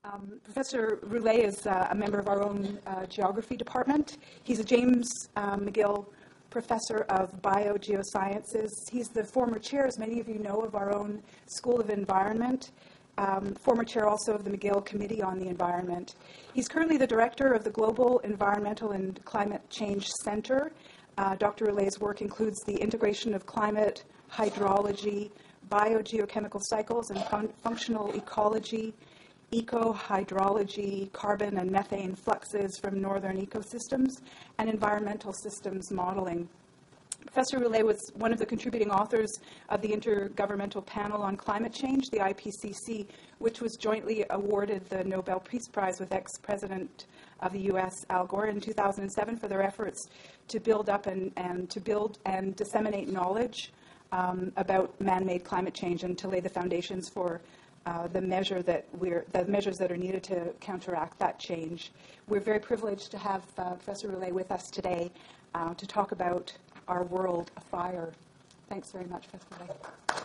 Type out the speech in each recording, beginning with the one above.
Professor Roulet is a member of our own geography department. He's a James McGill Professor of Biogeosciences. He's the former chair, as many of you know, of our own School of Environment, former chair also of the McGill Committee on the Environment. He's currently the director of the Global Environmental and Climate Change Center. Dr. Roulet's work includes the integration of climate, hydrology, biogeochemical cycles, and functional ecology, eco-hydrology, carbon and methane fluxes from northern ecosystems, and environmental systems modeling. Professor Roulet was one of the contributing authors of the Intergovernmental Panel on Climate Change, the IPCC, which was jointly awarded the Nobel Peace Prize with ex-President of the U.S., Al Gore, in 2007 for their efforts to build up and to build and disseminate knowledge about man-made climate change and to lay the foundations for the measures that are needed to counteract that change. We're very privileged to have Professor Roulet with us today to talk about our world afire. Thanks very much, Professor Roulet.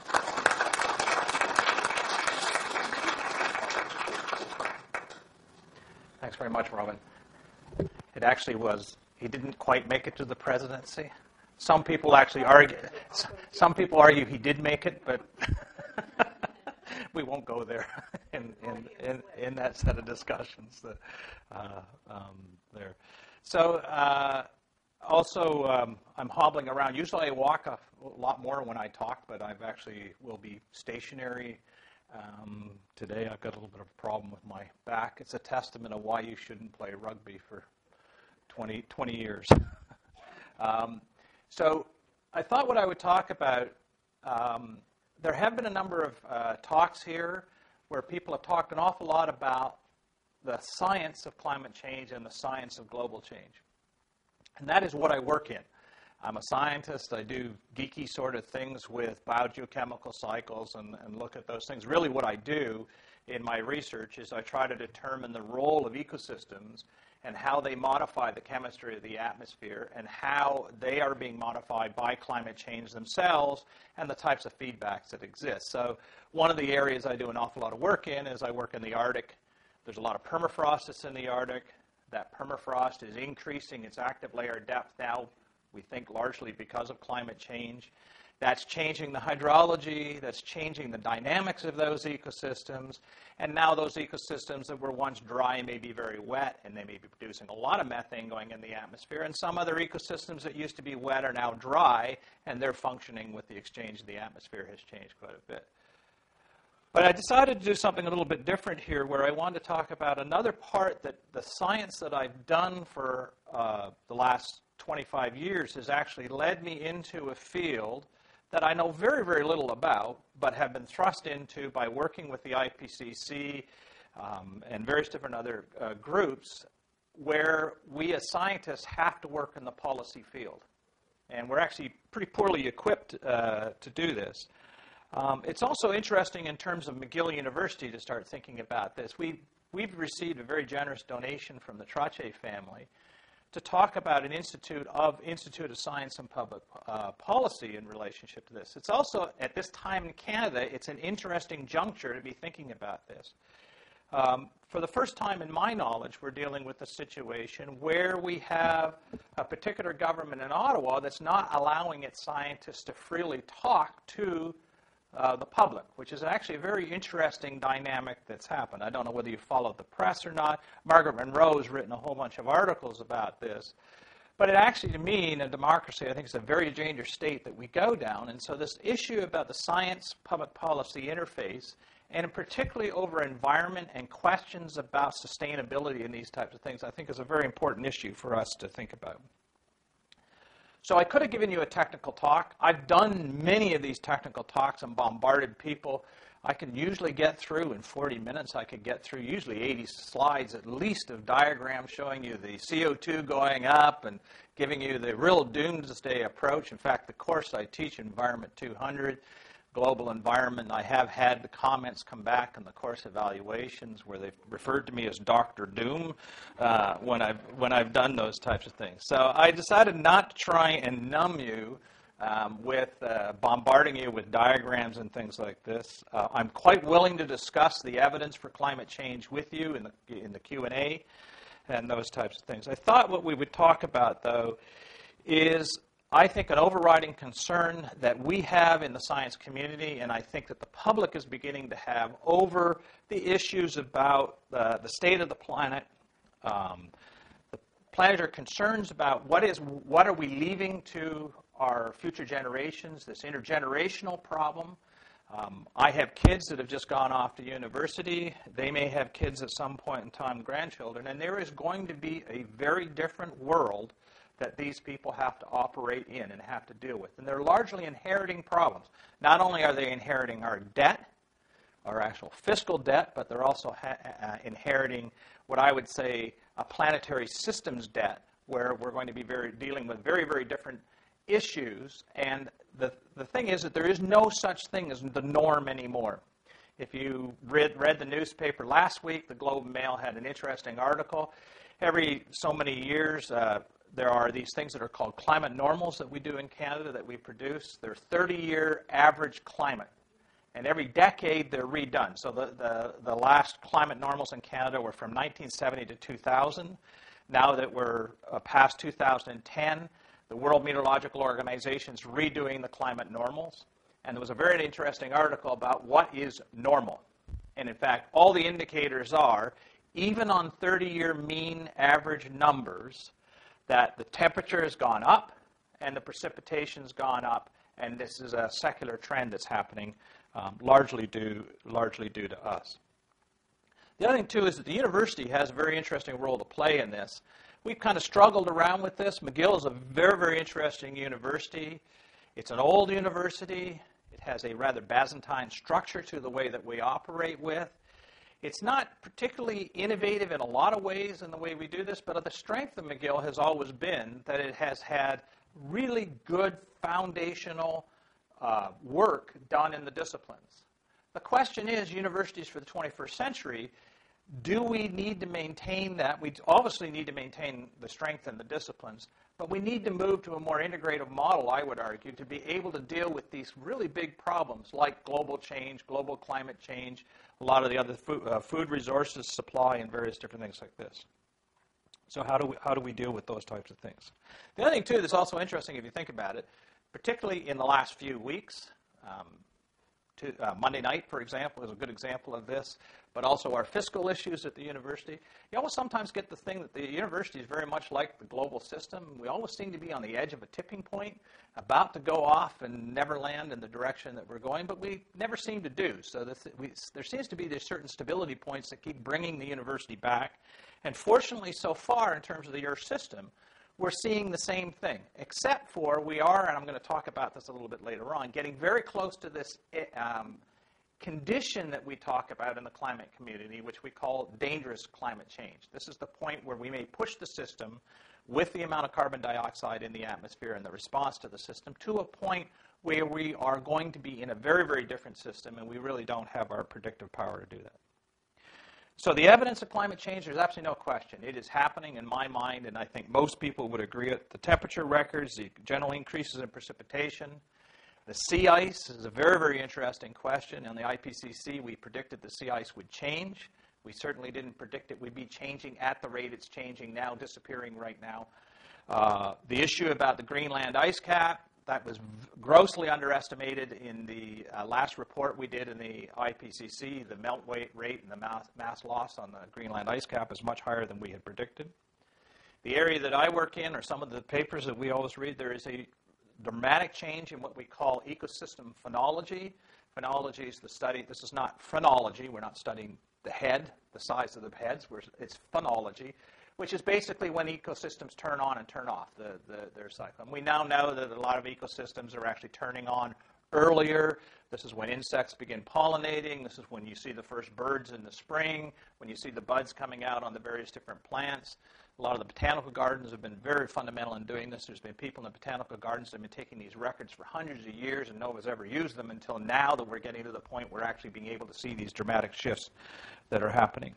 Thanks very much, Robin. It actually was, he didn't quite make it to the presidency. Some people actually argue, he did make it, but we won't go there in that set of discussions there. So also, I'm hobbling around. Usually I walk a lot more when I talk, but I've actually will be stationary. Today I've got a little bit of a problem with my back. It's a testament of why you shouldn't play rugby for 20 years. So I thought what I would talk about, there have been a number of talks here where people have talked an awful lot about the science of climate change and the science of global change. And that is what I work in. I'm a scientist. I do geeky sort of things with biogeochemical cycles and look at those things. Really what I do in my research is I try to determine the role of ecosystems and how they modify the chemistry of the atmosphere and how they are being modified by climate change themselves and the types of feedbacks that exist. So one of the areas I do an awful lot of work in is I work in the Arctic. There's a lot of permafrost that's in the Arctic. That permafrost is increasing its active layer depth now, we think largely because of climate change. That's changing the hydrology, that's changing the dynamics of those ecosystems, and now those ecosystems that were once dry may be very wet, and they may be producing a lot of methane going in the atmosphere, and some other ecosystems that used to be wet are now dry, and their functioning with the exchange of the atmosphere has changed quite a bit. But I decided to do something a little bit different here, where I wanted to talk about another part that the science that I've done for the last 25 years has actually led me into a field that I know very, very little about, but have been thrust into by working with the IPCC and various different other groups, where we as scientists have to work in the policy field. And we're actually pretty poorly equipped to do this. It's also interesting in terms of McGill University to start thinking about this. We've received a very generous donation from the Trottier family to talk about an Institute of Science and Public Policy in relationship to this. It's also, at this time in Canada, it's an interesting juncture to be thinking about this. For the first time in my knowledge, we're dealing with a situation where we have a particular government in Ottawa that's not allowing its scientists to freely talk to the public, which is actually a very interesting dynamic that's happened. I don't know whether you followed the press or not. Margaret Monroe has written a whole bunch of articles about this. But it actually, to me, in a democracy, I think it's a very dangerous state that we go down. And so this issue about the science-public policy interface, and particularly over environment and questions about sustainability and these types of things, I think is a very important issue for us to think about. So I could have given you a technical talk. I've done many of these technical talks and bombarded people. I can usually get through, in 40 minutes, I could get through usually 80 slides at least of diagrams showing you the CO2 going up and giving you the real doomsday approach. In fact, the course I teach, Environment 200, Global Environment, I have had the comments come back in the course evaluations where they've referred to me as Dr. Doom when I've done those types of things. So I decided not to try and numb you with bombarding you with diagrams and things like this. I'm quite willing to discuss the evidence for climate change with you in the Q&A and those types of things. I thought what we would talk about, though, is I think an overriding concern that we have in the science community, and I think that the public is beginning to have, over the issues about the state of the planet. The planetary concerns about what are we leaving to our future generations, this intergenerational problem. I have kids that have just gone off to university. They may have kids at some point in time, grandchildren, and there is going to be a very different world that these people have to operate in and have to deal with. And they're largely inheriting problems. Not only are they inheriting our debt, our actual fiscal debt, but they're also inheriting what I would say a planetary systems debt, where we're going to be dealing with very, very different issues. And the thing is that there is no such thing as the norm anymore. If you read the newspaper last week, the Globe and Mail had an interesting article. Every so many years, there are these things that are called climate normals that we do in Canada that we produce. They're 30-year average climate. And every decade, they're redone. So the last climate normals in Canada were from 1970 to 2000. Now that we're past 2010, the World Meteorological Organization is redoing the climate normals. And there was a very interesting article about what is normal. And in fact, all the indicators are, even on 30-year mean average numbers, that the temperature has gone up and the precipitation's gone up. And this is a secular trend that's happening, largely due to us. The other thing, too, is that the university has a very interesting role to play in this. We've kind of struggled around with this. McGill is a very, very interesting university. It's an old university. It has a rather Byzantine structure to the way that we operate with. It's not particularly innovative in a lot of ways in the way we do this, but the strength of McGill has always been that it has had really good foundational work done in the disciplines. The question is, universities for the 21st century, do we need to maintain that? We obviously need to maintain the strength in the disciplines, but we need to move to a more integrative model, I would argue, to be able to deal with these really big problems like global change, global climate change, a lot of the other food resources supply, and various different things like this. So how do we deal with those types of things? The other thing, too, that's also interesting if you think about it, particularly in the last few weeks, Monday night, for example, is a good example of this, but also our fiscal issues at the university. You always sometimes get the thing that the university is very much like the global system. We always seem to be on the edge of a tipping point, about to go off and never land in the direction that we're going, but we never seem to do. So there seems to be these certain stability points that keep bringing the university back. And fortunately, so far, in terms of the Earth system, we're seeing the same thing, except for we are, and I'm going to talk about this a little bit later on, getting very close to this condition that we talk about in the climate community, which we call dangerous climate change. This is the point where we may push the system with the amount of carbon dioxide in the atmosphere and the response to the system to a point where we are going to be in a very, very different system, and we really don't have our predictive power to do that. So the evidence of climate change, there's absolutely no question. It is happening in my mind, and I think most people would agree with the temperature records, the general increases in precipitation. The sea ice is a very, very interesting question. On the IPCC, we predicted the sea ice would change. We certainly didn't predict it would be changing at the rate it's changing now, disappearing right now. The issue about the Greenland ice cap, that was grossly underestimated in the last report we did in the IPCC. The melt rate and the mass loss on the Greenland ice cap is much higher than we had predicted. The area that I work in, or some of the papers that we always read, there is a dramatic change in what we call ecosystem phenology. Phenology is the study, this is not phrenology, we're not studying the head, the size of the heads, it's phenology, which is basically when ecosystems turn on and turn off their cycle. And we now know that a lot of ecosystems are actually turning on earlier. This is when insects begin pollinating. This is when you see the first birds in the spring, when you see the buds coming out on the various different plants. A lot of the botanical gardens have been very fundamental in doing this. There's been people in the botanical gardens that have been taking these records for hundreds of years, and no one's ever used them until now that we're getting to the point where we're actually being able to see these dramatic shifts that are happening.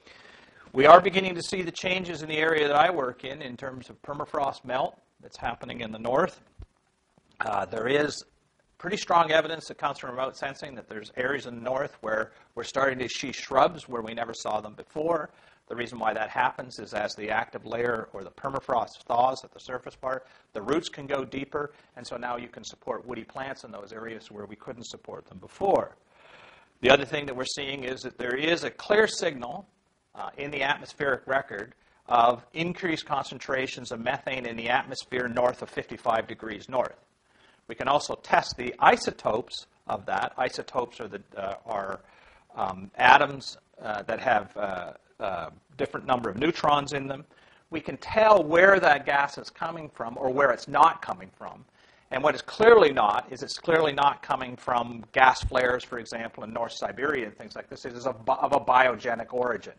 We are beginning to see the changes in the area that I work in terms of permafrost melt that's happening in the north. There is pretty strong evidence that comes from remote sensing that there's areas in the north where we're starting to see shrubs where we never saw them before. The reason why that happens is as the active layer or the permafrost thaws at the surface part, the roots can go deeper, and so now you can support woody plants in those areas where we couldn't support them before. The other thing that we're seeing is that there is a clear signal in the atmospheric record of increased concentrations of methane in the atmosphere north of 55 degrees north. We can also test the isotopes of that. Isotopes are atoms that have different number of neutrons in them. We can tell where that gas is coming from or where it's not coming from. And what it's clearly not is it's clearly not coming from gas flares, for example, in North Siberia and things like this. It is of a biogenic origin.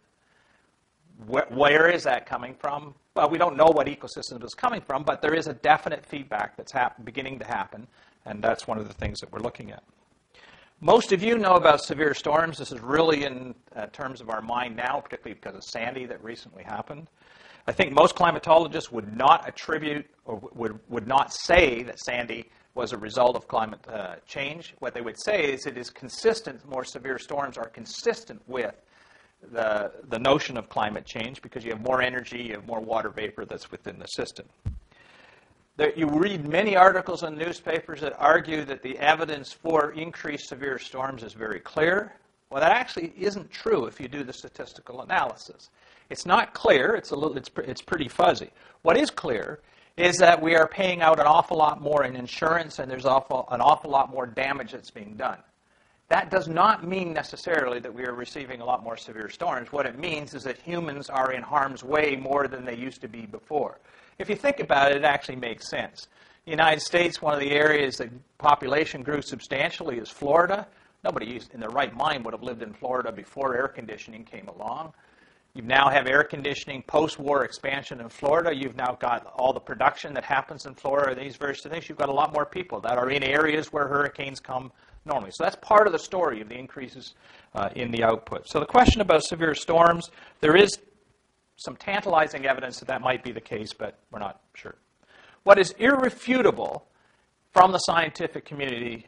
Where is that coming from? Well, we don't know what ecosystem it's coming from, but there is a definite feedback that's beginning to happen, and that's one of the things that we're looking at. Most of you know about severe storms. This is really in terms of our mind now, particularly because of Sandy that recently happened. I think most climatologists would not attribute or would not say that Sandy was a result of climate change. What they would say is it is consistent, more severe storms are consistent with the notion of climate change because you have more energy, you have more water vapor that's within the system. You read many articles in newspapers that argue that the evidence for increased severe storms is very clear. Well, that actually isn't true if you do the statistical analysis. It's not clear. It's pretty fuzzy. What is clear is that we are paying out an awful lot more in insurance, and there's an awful lot more damage that's being done. That does not mean necessarily that we are receiving a lot more severe storms. What it means is that humans are in harm's way more than they used to be before. If you think about it, it actually makes sense. The United States, one of the areas that population grew substantially is Florida. Nobody in their right mind would have lived in Florida before air conditioning came along. You now have air conditioning, post-war expansion in Florida. You've now got all the production that happens in Florida, these various things. You've got a lot more people that are in areas where hurricanes come normally. So that's part of the story of the increases in the output. So the question about severe storms, there is some tantalizing evidence that that might be the case, but we're not sure. What is irrefutable from the scientific community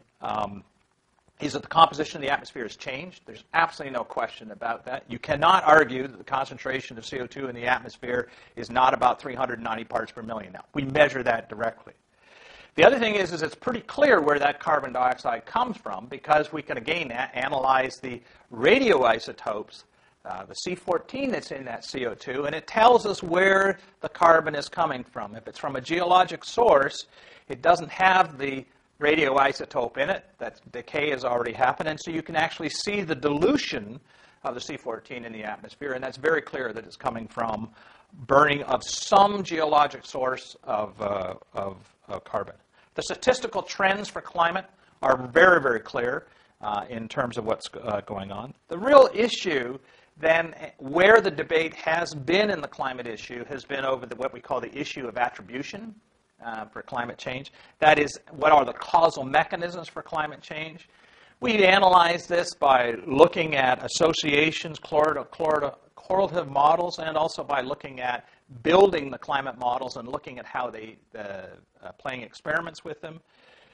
is that the composition of the atmosphere has changed. There's absolutely no question about that. You cannot argue that the concentration of CO2 in the atmosphere is not about 390 parts per million now. We measure that directly. The other thing is it's pretty clear where that carbon dioxide comes from because we can, again, analyze the radioisotopes, the C14 that's in that CO2, and it tells us where the carbon is coming from. If it's from a geologic source, it doesn't have the radioisotope in it. That decay has already happened, and so you can actually see the dilution of the C14 in the atmosphere, and that's very clear that it's coming from burning of some geologic source of carbon. The statistical trends for climate are very, very clear in terms of what's going on. The real issue then, where the debate has been in the climate issue, has been over what we call the issue of attribution for climate change. That is, what are the causal mechanisms for climate change? We analyze this by looking at associations, correlative models, and also by looking at building the climate models and looking at how they, playing experiments with them.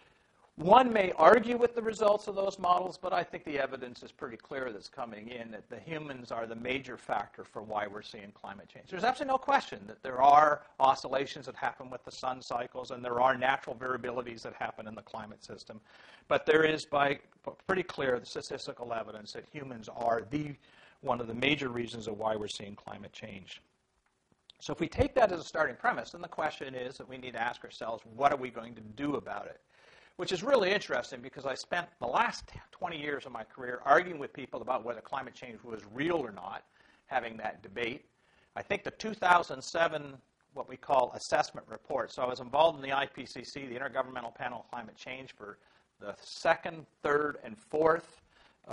One may argue with the results of those models, but I think the evidence is pretty clear that's coming in that the humans are the major factor for why we're seeing climate change. There's absolutely no question that there are oscillations that happen with the sun cycles and there are natural variabilities that happen in the climate system. But there is pretty clear statistical evidence that humans are one of the major reasons of why we're seeing climate change. So if we take that as a starting premise, then the question is that we need to ask ourselves, what are we going to do about it? Which is really interesting because I spent the last 20 years of my career arguing with people about whether climate change was real or not, having that debate. I think the 2007, what we call assessment report, so I was involved in the IPCC, the Intergovernmental Panel on Climate Change, for the second, third, and fourth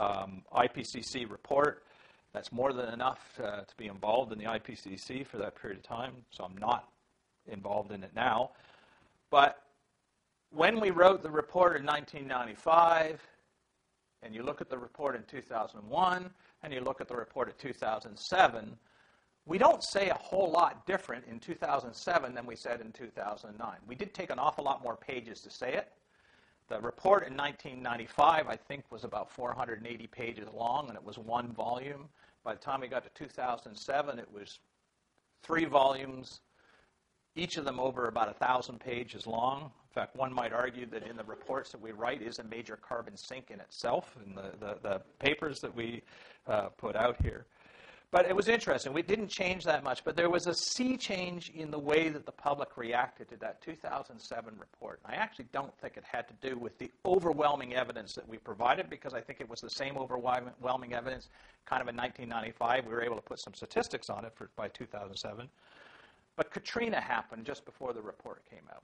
IPCC report. That's more than enough to be involved in the IPCC for that period of time, so I'm not involved in it now. But when we wrote the report in 1995, and you look at the report in 2001, and you look at the report in 2007, we don't say a whole lot different in 2007 than we said in 2009. We did take an awful lot more pages to say it. The report in 1995, I think, was about 480 pages long, and it was one volume. By the time we got to 2007, it was 3 volumes, each of them over about 1,000 pages long. In fact, one might argue that in the reports that we write is a major carbon sink in itself in the papers that we put out here. But it was interesting. We didn't change that much, but there was a sea change in the way that the public reacted to that 2007 report. And I actually don't think it had to do with the overwhelming evidence that we provided, because I think it was the same overwhelming evidence kind of in 1995. We were able to put some statistics on it by 2007. But Katrina happened just before the report came out.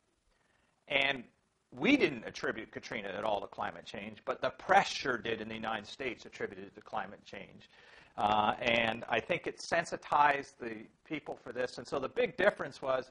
And we didn't attribute Katrina at all to climate change, but the press sure did in the United States attributed it to climate change. And I think it sensitized the people for this. And so the big difference was,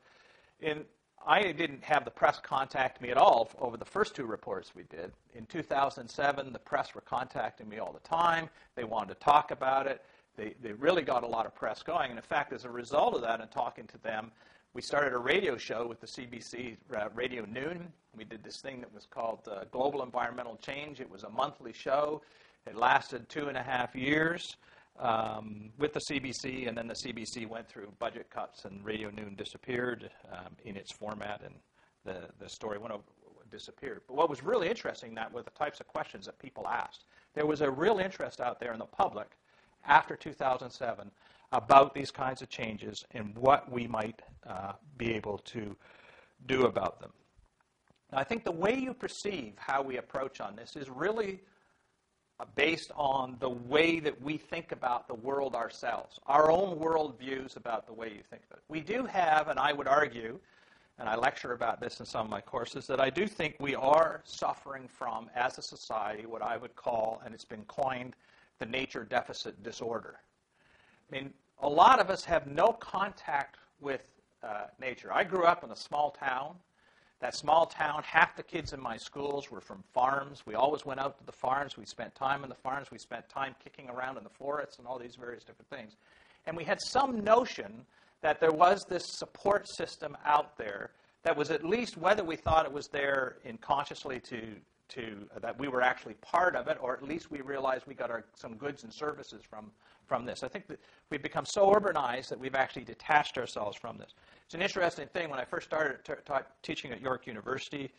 I didn't have the press contact me at all over the first 2 reports we did. In 2007, the press were contacting me all the time. They wanted to talk about it. They really got a lot of press going. And in fact, as a result of that and talking to them, we started a radio show with the CBC Radio Noon. We did this thing that was called Global Environmental Change. It was a monthly show. It lasted 2.5 years. With the CBC, and then the CBC went through budget cuts, and Radio Noon disappeared in its format, and the story disappeared. But what was really interesting were the types of questions that people asked. There was a real interest out there in the public after 2007 about these kinds of changes and what we might be able to do about them. Now, I think the way you perceive how we approach on this is really based on the way that we think about the world ourselves, our own world views about the way you think of it. We do have, and I would argue, and I lecture about this in some of my courses, that I do think we are suffering from, as a society, what I would call, and it's been coined, the nature deficit disorder. I mean, a lot of us have no contact with nature. I grew up in a small town. That small town, half the kids in my schools were from farms. We always went out to the farms. We spent time in the farms. We spent time kicking around in the forests and all these various different things. And we had some notion that there was this support system out there that was, at least whether we thought it was there consciously that we were actually part of it, or at least we realized we got some goods and services from this. I think that we've become so urbanized that we've actually detached ourselves from this. It's an interesting thing. When I first started teaching at York University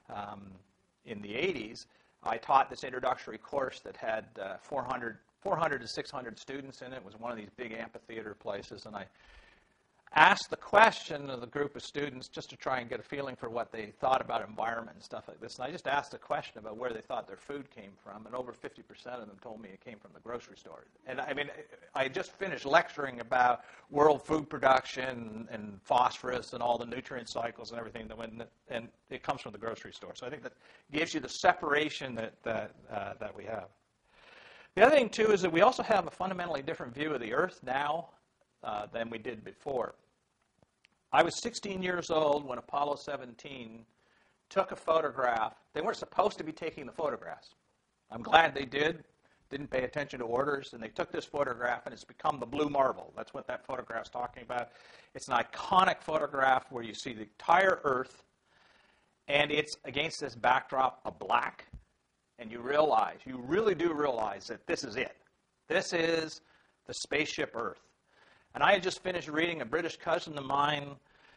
in the 80s, I taught this introductory course that had 400 to 600 students in it. It was one of these big amphitheater places, and I asked the question of the group of students just to try and get a feeling for what they thought about environment and stuff like this. And I just asked a question about where they thought their food came from, and over 50% of them told me it came from the grocery store. And I mean, I just finished lecturing about world food production and phosphorus and all the nutrient cycles and everything that went in it, and it comes from the grocery store. So I think that gives you the separation that we have. The other thing, too, is that we also have a fundamentally different view of the Earth now than we did before. I was 16 years old when Apollo 17 took a photograph. They weren't supposed to be taking the photographs. I'm glad they didn't pay attention to orders, and they took this photograph, and it's become the blue marble. That's what that photograph's talking about. It's an iconic photograph where you see the entire Earth, and it's against this backdrop of black, and you really do realize that this is it. This is the spaceship Earth. And I had just finished reading. A British cousin of mine,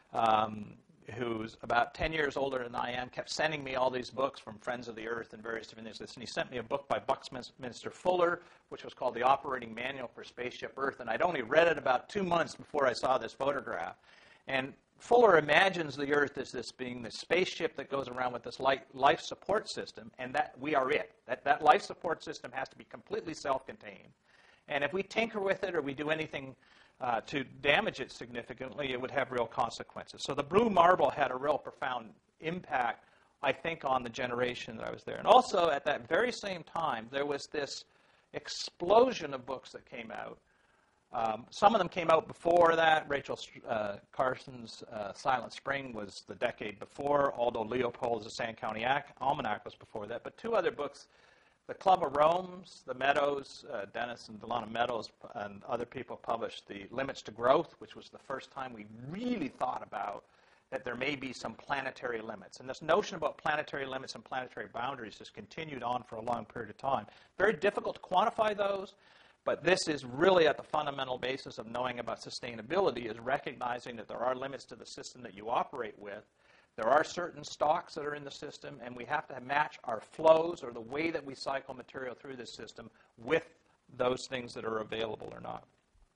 who's about 10 years older than I am, kept sending me all these books from Friends of the Earth and various different things. And he sent me a book by Buckminster Fuller, which was called The Operating Manual for Spaceship Earth. And I'd only read it about 2 months before I saw this photograph. And Fuller imagines the Earth as this being the spaceship that goes around with this life support system, and that we are it. That life support system has to be completely self-contained. And if we tinker with it or we do anything to damage it significantly, it would have real consequences. So the blue marble had a real profound impact, I think, on the generation that I was there. And also, at that very same time, there was this explosion of books that came out. Some of them came out before that. Rachel Carson's Silent Spring was the decade before, although Leopold's The Sand County Almanac was before that. But 2 other books The Club of Rome's, the Meadows, Dennis and Delana Meadows and other people published the Limits to Growth, which was the first time we really thought about that there may be some planetary limits. And this notion about planetary limits and planetary boundaries has continued on for a long period of time. Very difficult to quantify those, but this is really at the fundamental basis of knowing about sustainability, is recognizing that there are limits to the system that you operate with. There are certain stocks that are in the system, and we have to match our flows or the way that we cycle material through this system with those things that are available or not.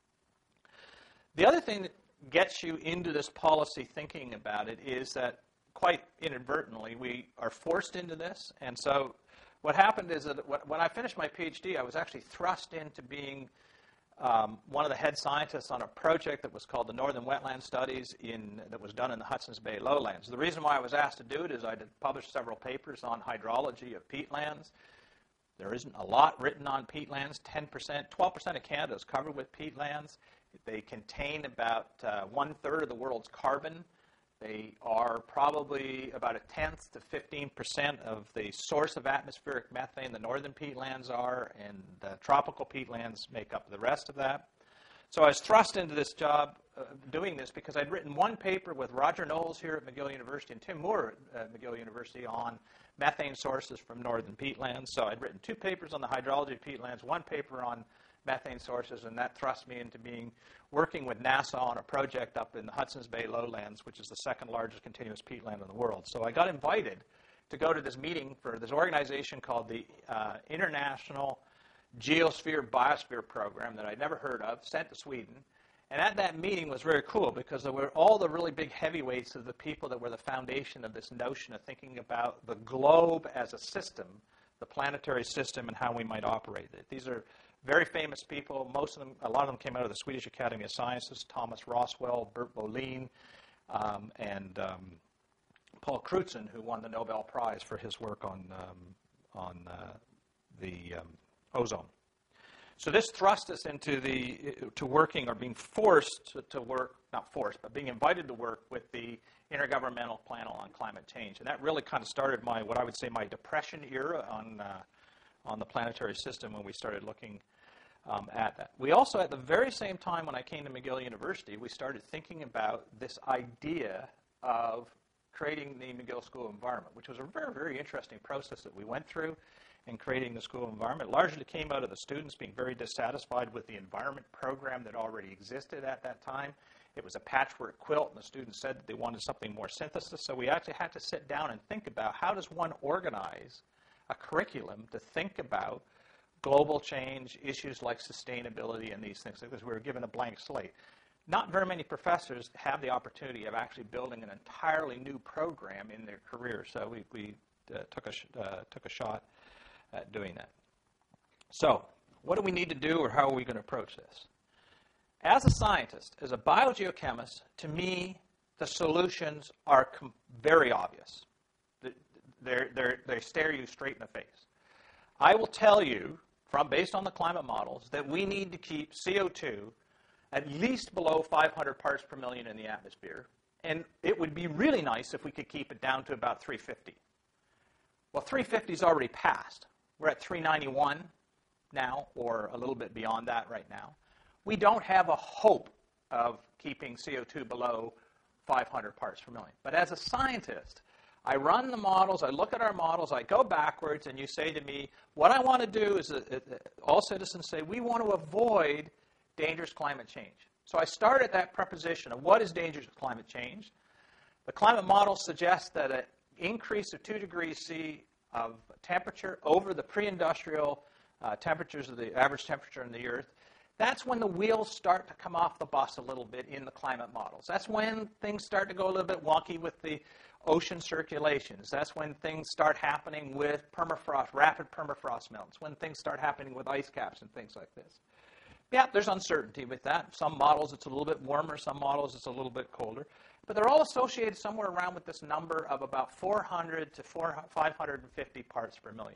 The other thing that gets you into this policy thinking about it is that quite inadvertently we are forced into this. And so what happened is that when I finished my PhD, I was actually thrust into being one of the head scientists on a project that was called the Northern Wetland Studies that was done in the Hudson's Bay lowlands. The reason why I was asked to do it is I had published several papers on hydrology of peatlands. There isn't a lot written on peatlands. 12% of Canada is covered with peatlands. They contain about 1/3 of the world's carbon. They are probably about 1/10 to 15% of the source of atmospheric methane. The northern peatlands are, and the tropical peatlands make up the rest of that. So I was thrust into this job doing this because I'd written one paper with Roger Knowles here at McGill University and Tim Moore at McGill University on methane sources from northern peatlands. So I'd written 2 papers on the hydrology of peatlands, 1 paper on methane sources, and that thrust me into working with NASA on a project up in the Hudson's Bay lowlands, which is the 2nd largest continuous peatland in the world. So I got invited to go to this meeting for this organization called the International Geosphere Biosphere Program that I'd never heard of, sent to Sweden. And at that meeting was very cool because there were all the really big heavyweights of the people that were the foundation of this notion of thinking about the globe as a system, the planetary system, and how we might operate it. These are very famous people. Most of them, a lot of them came out of the Swedish Academy of Sciences: Thomas Roswell, Bert Bolin, and Paul Crutzen, who won the Nobel Prize for his work on the ozone. So this thrust us into working, or being forced to work, not forced, but being invited to work with the Intergovernmental Panel on Climate Change. And that really kind of started what I would say my depression era on the planetary system when we started looking at that. We also, at the very same time when I came to McGill University, we started thinking about this idea of creating the McGill School of Environment, which was a very, very interesting process that we went through in creating the School of Environment. It largely came out of the students being very dissatisfied with the environment program that already existed at that time. It was a patchwork quilt, and the students said that they wanted something more synthesis. So we actually had to sit down and think about how does one organize a curriculum to think about global change, issues like sustainability, and these things, because we were given a blank slate. Not very many professors have the opportunity of actually building an entirely new program in their career, so we took a shot at doing that. So what do we need to do, or how are we going to approach this? As a scientist, as a biogeochemist, to me, the solutions are very obvious. They stare you straight in the face. I will tell you, based on the climate models, that we need to keep CO2 at least below 500 parts per million in the atmosphere, and it would be really nice if we could keep it down to about 350. Well, 350 is already passed. We're at 391 now, or a little bit beyond that right now. We don't have a hope of keeping CO2 below 500 parts per million. But as a scientist, I run the models, I look at our models, I go backwards, and you say to me, what I want to do is, all citizens say, we want to avoid dangerous climate change. So I start at that preposition of what is dangerous climate change. The climate models suggest that an increase of 2 degrees C of temperature over the pre-industrial temperatures of the average temperature in the Earth, that's when the wheels start to come off the bus a little bit in the climate models. That's when things start to go a little bit wonky with the ocean circulations. That's when things start happening with permafrost, rapid permafrost melts, when things start happening with ice caps and things like this. Yeah, there's uncertainty with that. Some models it's a little bit warmer, some models it's a little bit colder. But they're all associated somewhere around with this number of about 400 to 550 parts per million.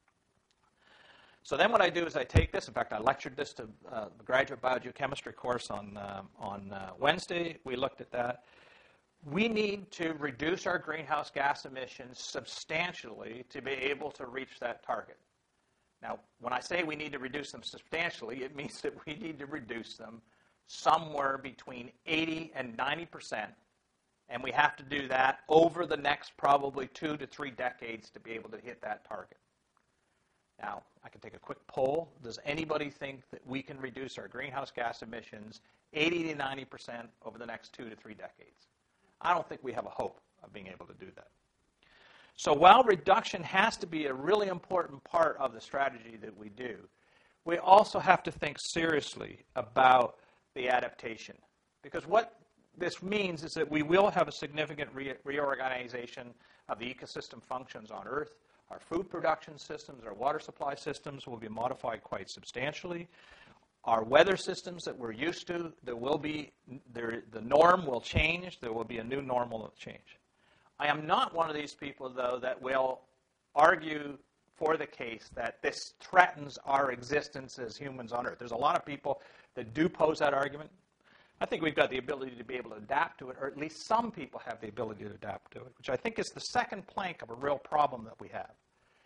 So then what I do is I take this. In fact, I lectured this to the graduate biogeochemistry course on Wednesday. We looked at that. We need to reduce our greenhouse gas emissions substantially to be able to reach that target. Now, when I say we need to reduce them substantially, it means that we need to reduce them somewhere between 80 and 90%, and we have to do that over the next probably 2 to 3 decades to be able to hit that target. Now, I can take a quick poll. Does anybody think that we can reduce our greenhouse gas emissions 80 to 90% over the next 2 to 3 decades? I don't think we have a hope of being able to do that. So while reduction has to be a really important part of the strategy that we do, we also have to think seriously about the adaptation. Because what this means is that we will have a significant reorganization of the ecosystem functions on Earth. Our food production systems, our water supply systems will be modified quite substantially. Our weather systems that we're used to, the norm will change. There will be a new normal change. I am not one of these people, though, that will argue for the case that this threatens our existence as humans on Earth. There's a lot of people that do pose that argument. I think we've got the ability to be able to adapt to it, or at least some people have the ability to adapt to it, which I think is the second plank of a real problem that we have.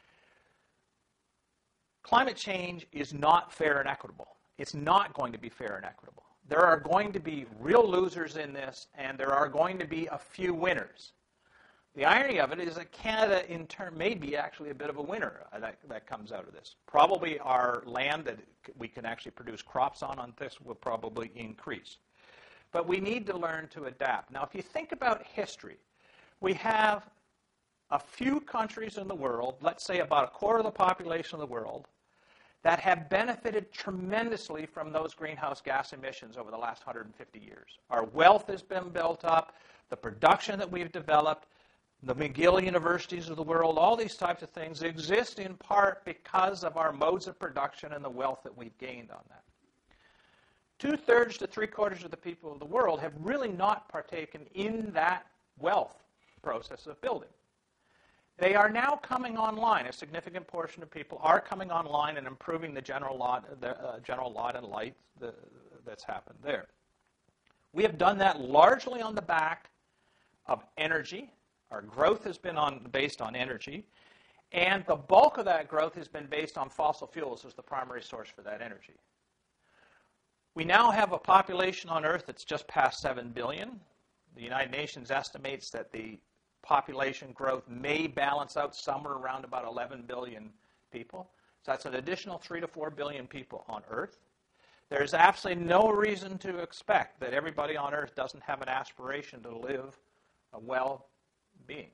Climate change is not fair and equitable. It's not going to be fair and equitable. There are going to be real losers in this, and there are going to be a few winners. The irony of it is that Canada, in turn, may be actually a bit of a winner that comes out of this. Probably our land that we can actually produce crops on this will probably increase. But we need to learn to adapt. Now, if you think about history, we have a few countries in the world, let's say about a quarter of the population of the world, that have benefited tremendously from those greenhouse gas emissions over the last 150 years. Our wealth has been built up, the production that we've developed, the McGill universities of the world, all these types of things exist in part because of our modes of production and the wealth that we've gained on that. 2/3 to 3/4 of the people of the world have really not partaken in that wealth process of building. They are now coming online. A significant portion of people are coming online and improving the general lot and light that's happened there. We have done that largely on the back of energy. Our growth has been based on energy, and the bulk of that growth has been based on fossil fuels as the primary source for that energy. We now have a population on Earth that's just past 7 billion. The United Nations estimates that the population growth may balance out somewhere around about 11 billion people. So that's an additional 3 to 4 billion people on Earth. There's absolutely no reason to expect that everybody on Earth doesn't have an aspiration to live a well-being.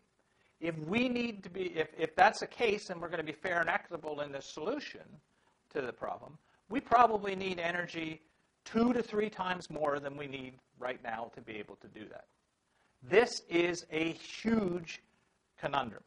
If that's the case, and we're going to be fair and equitable in the solution to the problem, we probably need energy 2 to 3 times more than we need right now to be able to do that. This is a huge conundrum.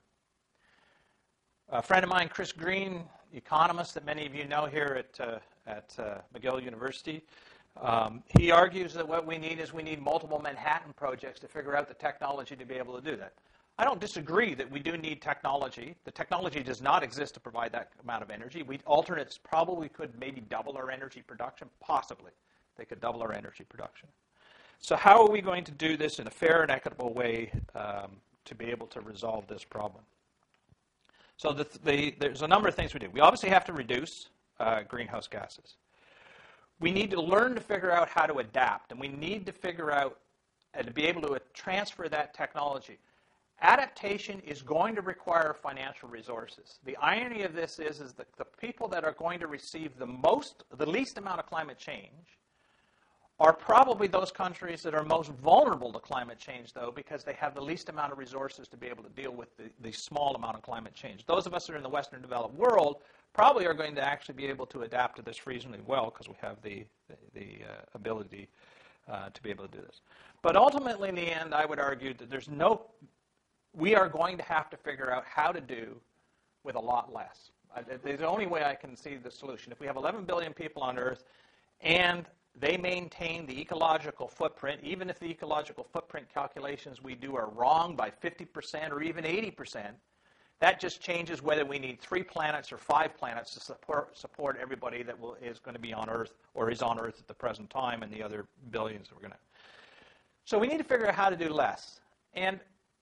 A friend of mine, Chris Green, economist that many of you know here at McGill University, he argues that what we need is we need multiple Manhattan projects to figure out the technology to be able to do that. I don't disagree that we do need technology. The technology does not exist to provide that amount of energy. Alternates probably could maybe double our energy production, possibly. They could double our energy production. So how are we going to do this in a fair and equitable way to be able to resolve this problem? So there's a number of things we do. We obviously have to reduce greenhouse gases. We need to learn to figure out how to adapt, and we need to figure out and to be able to transfer that technology. Adaptation is going to require financial resources. The irony of this is that the people that are going to receive the least amount of climate change are probably those countries that are most vulnerable to climate change, though, because they have the least amount of resources to be able to deal with the small amount of climate change. Those of us that are in the Western developed world probably are going to actually be able to adapt to this reasonably well because we have the ability to be able to do this. But ultimately, in the end, I would argue that we are going to have to figure out how to do with a lot less. The only way I can see the solution. If we have 11 billion people on Earth and they maintain the ecological footprint, even if the ecological footprint calculations we do are wrong by 50% or even 80%, that just changes whether we need 3 planets or 5 planets to support everybody that is going to be on Earth or is on Earth at the present time and the other billions that we're going to. So we need to figure out how to do less. And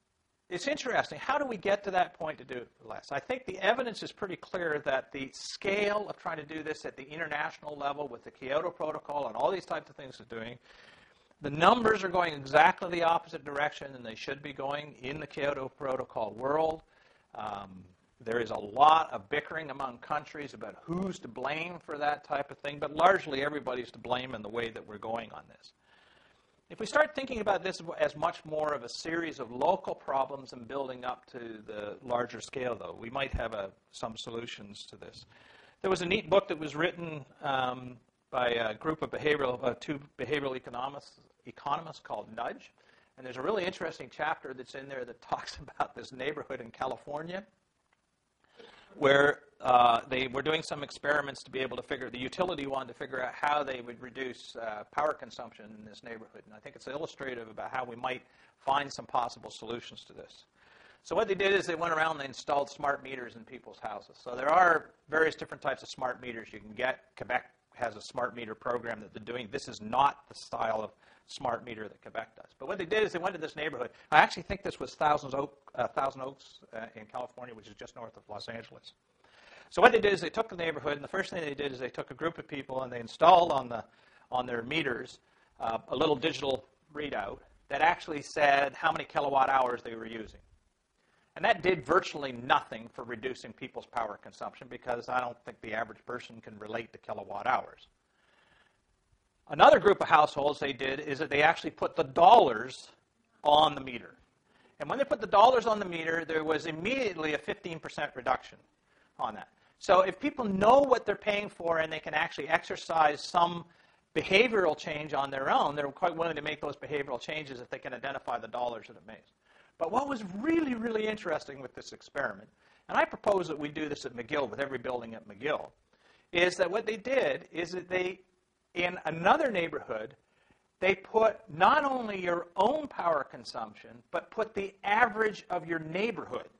it's interesting. How do we get to that point to do less? I think the evidence is pretty clear that the scale of trying to do this at the international level with the Kyoto Protocol and all these types of things we're doing, the numbers are going exactly the opposite direction than they should be going in the Kyoto Protocol world. There is a lot of bickering among countries about who's to blame for that type of thing, but largely everybody's to blame in the way that we're going on this. If we start thinking about this as much more of a series of local problems and building up to the larger scale, though, we might have some solutions to this. There was a neat book that was written by a group of two behavioral economists called Nudge, and there's a really interesting chapter that's in there that talks about this neighborhood in California where they were doing some experiments to be able to figure, the utility wanted to figure out how they would reduce power consumption in this neighborhood. And I think it's illustrative about how we might find some possible solutions to this. So what they did is they went around and they installed smart meters in people's houses. So there are various different types of smart meters you can get. Quebec has a smart meter program that they're doing. This is not the style of smart meter that Quebec does. But what they did is they went to this neighborhood. I actually think this was Thousand Oaks in California, which is just north of Los Angeles. So what they did is they took the neighborhood, and the first thing they did is they took a group of people and they installed on their meters a little digital readout that actually said how many kilowatt hours they were using. And that did virtually nothing for reducing people's power consumption because I don't think the average person can relate to kilowatt hours. Another group of households they did is that they actually put the dollars on the meter. And when they put the dollars on the meter, there was immediately a 15% reduction on that. So if people know what they're paying for and they can actually exercise some behavioral change on their own, they're quite willing to make those behavioral changes if they can identify the dollars that it makes. But what was really, really interesting with this experiment, and I propose that we do this at McGill with every building at McGill, is that what they did is that they, in another neighborhood, they put not only your own power consumption, but put the average of your neighborhood.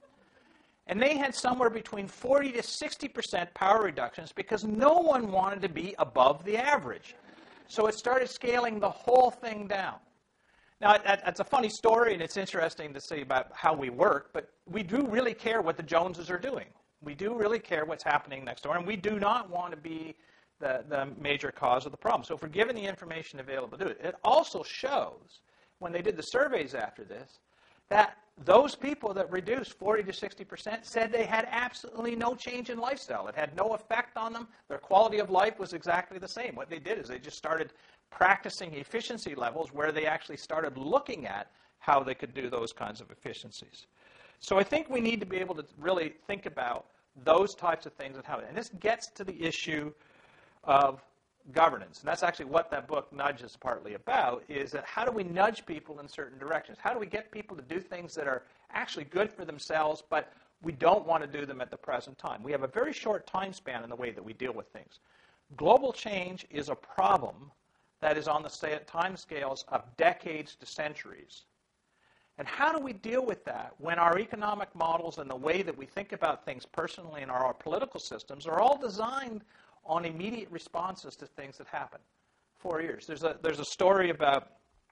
And they had somewhere between 40 to 60% power reductions because no one wanted to be above the average. So it started scaling the whole thing down. Now, that's a funny story, and it's interesting to see about how we work, but we do really care what the Joneses are doing. We do really care what's happening next door, and we do not want to be the major cause of the problem. So if we're given the information available to do it, it also shows, when they did the surveys after this, that those people that reduced 40 to 60% said they had absolutely no change in lifestyle. It had no effect on them. Their quality of life was exactly the same. What they did is they just started practicing efficiency levels where they actually started looking at how they could do those kinds of efficiencies. So I think we need to be able to really think about those types of things and how. And this gets to the issue of governance. And that's actually what that book, Nudge, is partly about, is that how do we nudge people in certain directions? How do we get people to do things that are actually good for themselves, but we don't want to do them at the present time? We have a very short time span in the way that we deal with things. Global change is a problem that is on the time scales of decades to centuries. And how do we deal with that when our economic models and the way that we think about things personally and our political systems are all designed on immediate responses to things that happen? 4 years. There's a story about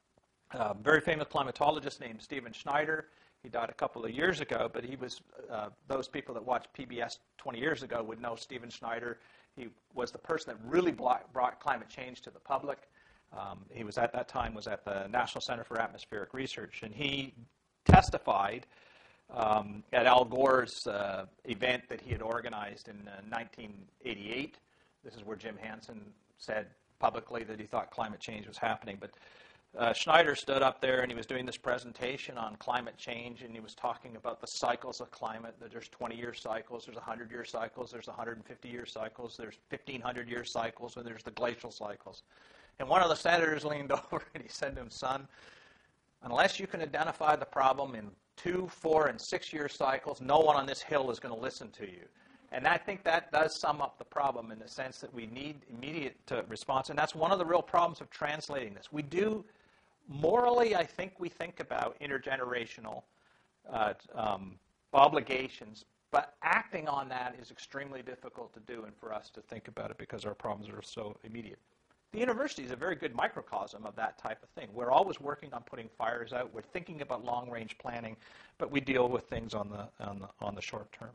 a very famous climatologist named Stephen Schneider. He died a couple of years ago, but he was, those people that watched PBS 20 years ago would know Stephen Schneider. He was the person that really brought climate change to the public. He was at that time was at the National Center for Atmospheric Research, and he testified at Al Gore's event that he had organized in 1988. This is where Jim Hansen said publicly that he thought climate change was happening. But Schneider stood up there and he was doing this presentation on climate change, and he was talking about the cycles of climate, that there's 20-year cycles, there's 100-year cycles, there's 150-year cycles, there's 1,500-year cycles, and there's the glacial cycles. And one of the senators leaned over and he said to him, "Son, unless you can identify the problem in 2, 4, and 6-year cycles, no one on this hill is going to listen to you." And I think that does sum up the problem in the sense that we need immediate response. And that's one of the real problems of translating this. We do, morally, I think we think about intergenerational obligations, but acting on that is extremely difficult to do and for us to think about it because our problems are so immediate. The university is a very good microcosm of that type of thing. We're always working on putting fires out. We're thinking about long-range planning, but we deal with things on the short term.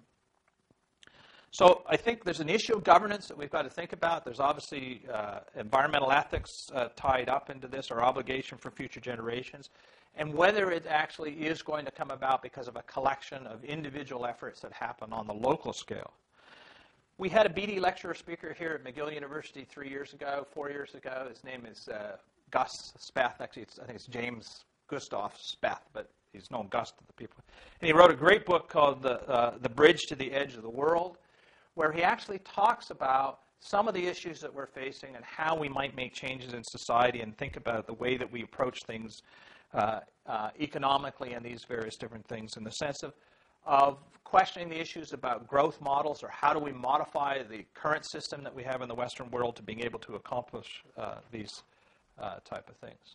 So I think there's an issue of governance that we've got to think about. There's obviously environmental ethics tied up into this, our obligation for future generations, and whether it actually is going to come about because of a collection of individual efforts that happen on the local scale. We had a BD lecturer speaker here at McGill University 4 years ago. His name is Gus Speth. Actually, I think it's James Gustav Speth, but he's known Gus to the people. And he wrote a great book called The Bridge to the Edge of the World, where he actually talks about some of the issues that we're facing and how we might make changes in society and think about the way that we approach things economically and these various different things in the sense of questioning the issues about growth models or how do we modify the current system that we have in the Western world to being able to accomplish these type of things.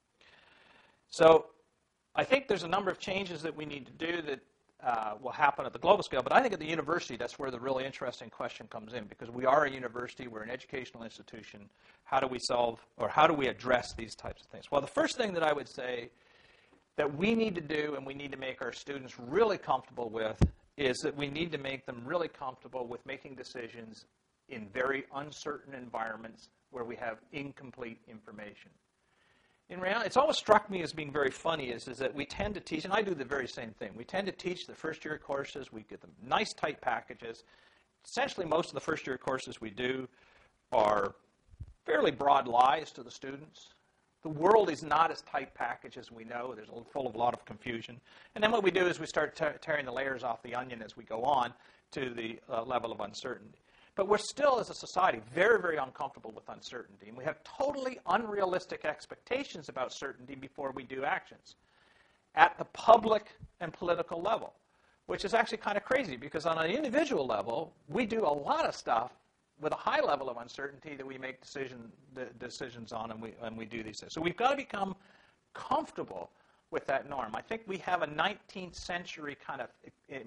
So I think there's a number of changes that we need to do that will happen at the global scale, but I think at the university that's where the really interesting question comes in, because we are a university, we're an educational institution. How do we solve or how do we address these types of things? Well, the first thing that I would say that we need to do and we need to make our students really comfortable with is that we need to make them really comfortable with making decisions in very uncertain environments where we have incomplete information. In reality, it's always struck me as being very funny is that we tend to teach, and I do the very same thing, we tend to teach the first-year courses, we get them nice, tight packages. Essentially, most of the first-year courses we do are fairly broad lies to the students. The world is not as tight packaged as we know. There's full of a lot of confusion. And then what we do is we start tearing the layers off the onion as we go on to the level of uncertainty. But we're still, as a society, very, very uncomfortable with uncertainty. And we have totally unrealistic expectations about certainty before we do actions at the public and political level, which is actually kind of crazy because on an individual level, we do a lot of stuff with a high level of uncertainty that we make decisions on and we do these things. So we've got to become comfortable with that norm. I think we have a 19th century kind of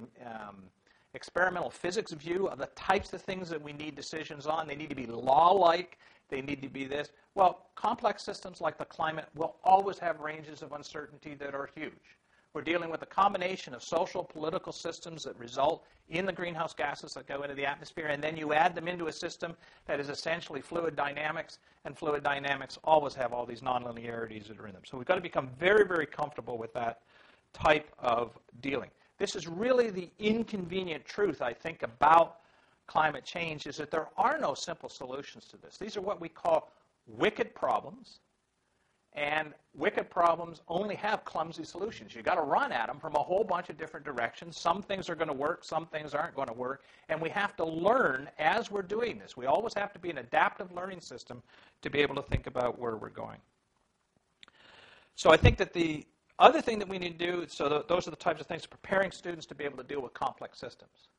experimental physics view of the types of things that we need decisions on. They need to be law-like. They need to be this. Well, complex systems like the climate will always have ranges of uncertainty that are huge. We're dealing with a combination of social, political systems that result in the greenhouse gases that go into the atmosphere, and then you add them into a system that is essentially fluid dynamics, and fluid dynamics always have all these nonlinearities that are in them. So we've got to become very, very comfortable with that type of dealing. This is really the inconvenient truth, I think, about climate change, is that there are no simple solutions to this. These are what we call wicked problems. And wicked problems only have clumsy solutions. You've got to run at them from a whole bunch of different directions. Some things are going to work, some things aren't going to work. And we have to learn as we're doing this. We always have to be an adaptive learning system to be able to think about where we're going. So I think that the other thing that we need to do, so those are the types of things, preparing students to be able to deal with complex systems.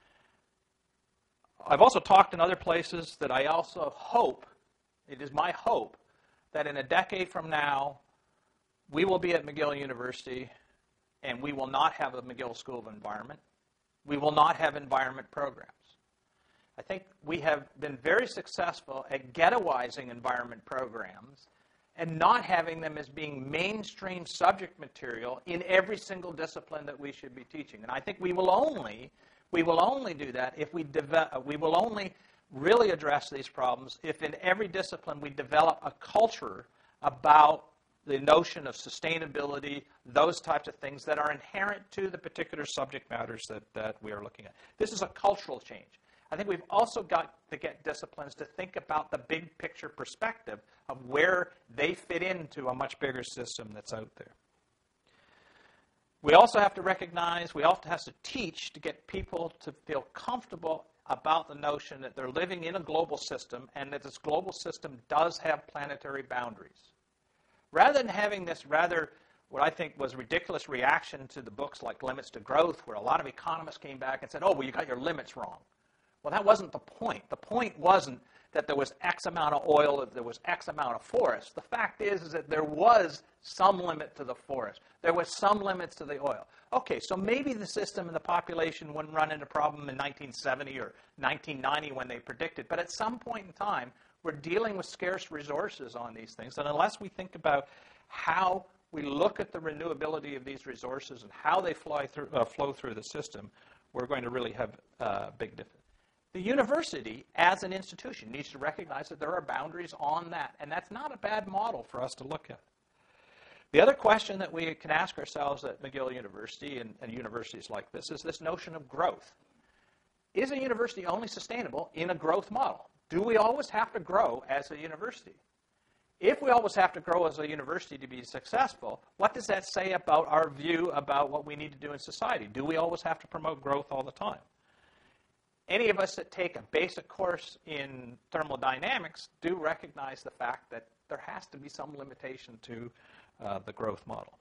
I've also talked in other places that I also hope, it is my hope, that in a decade from now, we will be at McGill University and we will not have a McGill School of Environment. We will not have environment programs. I think we have been very successful at ghettoizing environment programs and not having them as being mainstream subject material in every single discipline that we should be teaching. And I think we will only do that if we will only really address these problems if in every discipline we develop a culture about the notion of sustainability, those types of things that are inherent to the particular subject matters that we are looking at. This is a cultural change. I think we've also got to get disciplines to think about the big picture perspective of where they fit into a much bigger system that's out there. We also have to recognize, we also have to teach to get people to feel comfortable about the notion that they're living in a global system and that this global system does have planetary boundaries. Rather than having this what I think was ridiculous reaction to the books like Limits to Growth, where a lot of economists came back and said, oh, well, you got your limits wrong. Well, that wasn't the point. The point wasn't that there was X amount of oil, that there was X amount of forest. The fact is that there was some limit to the forest. There was some limits to the oil. Okay, so maybe the system and the population wouldn't run into a problem in 1970 or 1990 when they predicted, but at some point in time, We're dealing with scarce resources on these things. And unless we think about how we look at the renewability of these resources and how they flow through the system, we're going to really have big difference. The university, as an institution, needs to recognize that there are boundaries on that, and that's not a bad model for us to look at. The other question that we can ask ourselves at McGill University and universities like this is this notion of growth. Is a university only sustainable in a growth model? Do we always have to grow as a university? If we always have to grow as a university to be successful, what does that say about our view about what we need to do in society? Do we always have to promote growth all the time? Any of us that take a basic course in thermodynamics do recognize the fact that there has to be some limitation to the growth model.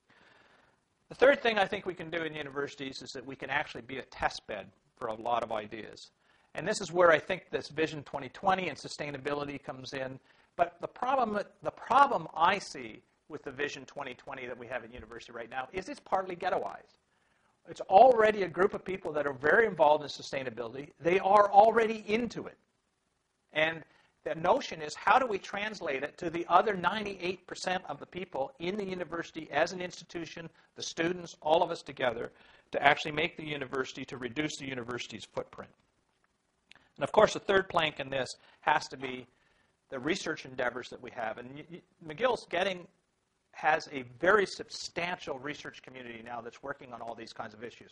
The third thing I think we can do in universities is that we can actually be a test bed for a lot of ideas. And this is where I think this Vision 2020 and sustainability comes in. But the problem I see with the Vision 2020 that we have at university right now is it's partly ghettoized. It's already a group of people that are very involved in sustainability. They are already into it. And the notion is, how do we translate it to the other 98% of the people in the university as an institution, the students, all of us together, to actually make the university, to reduce the university's footprint? And of course, the third plank in this has to be the research endeavors that we have. And McGill's has a very substantial research community now that's working on all these kinds of issues.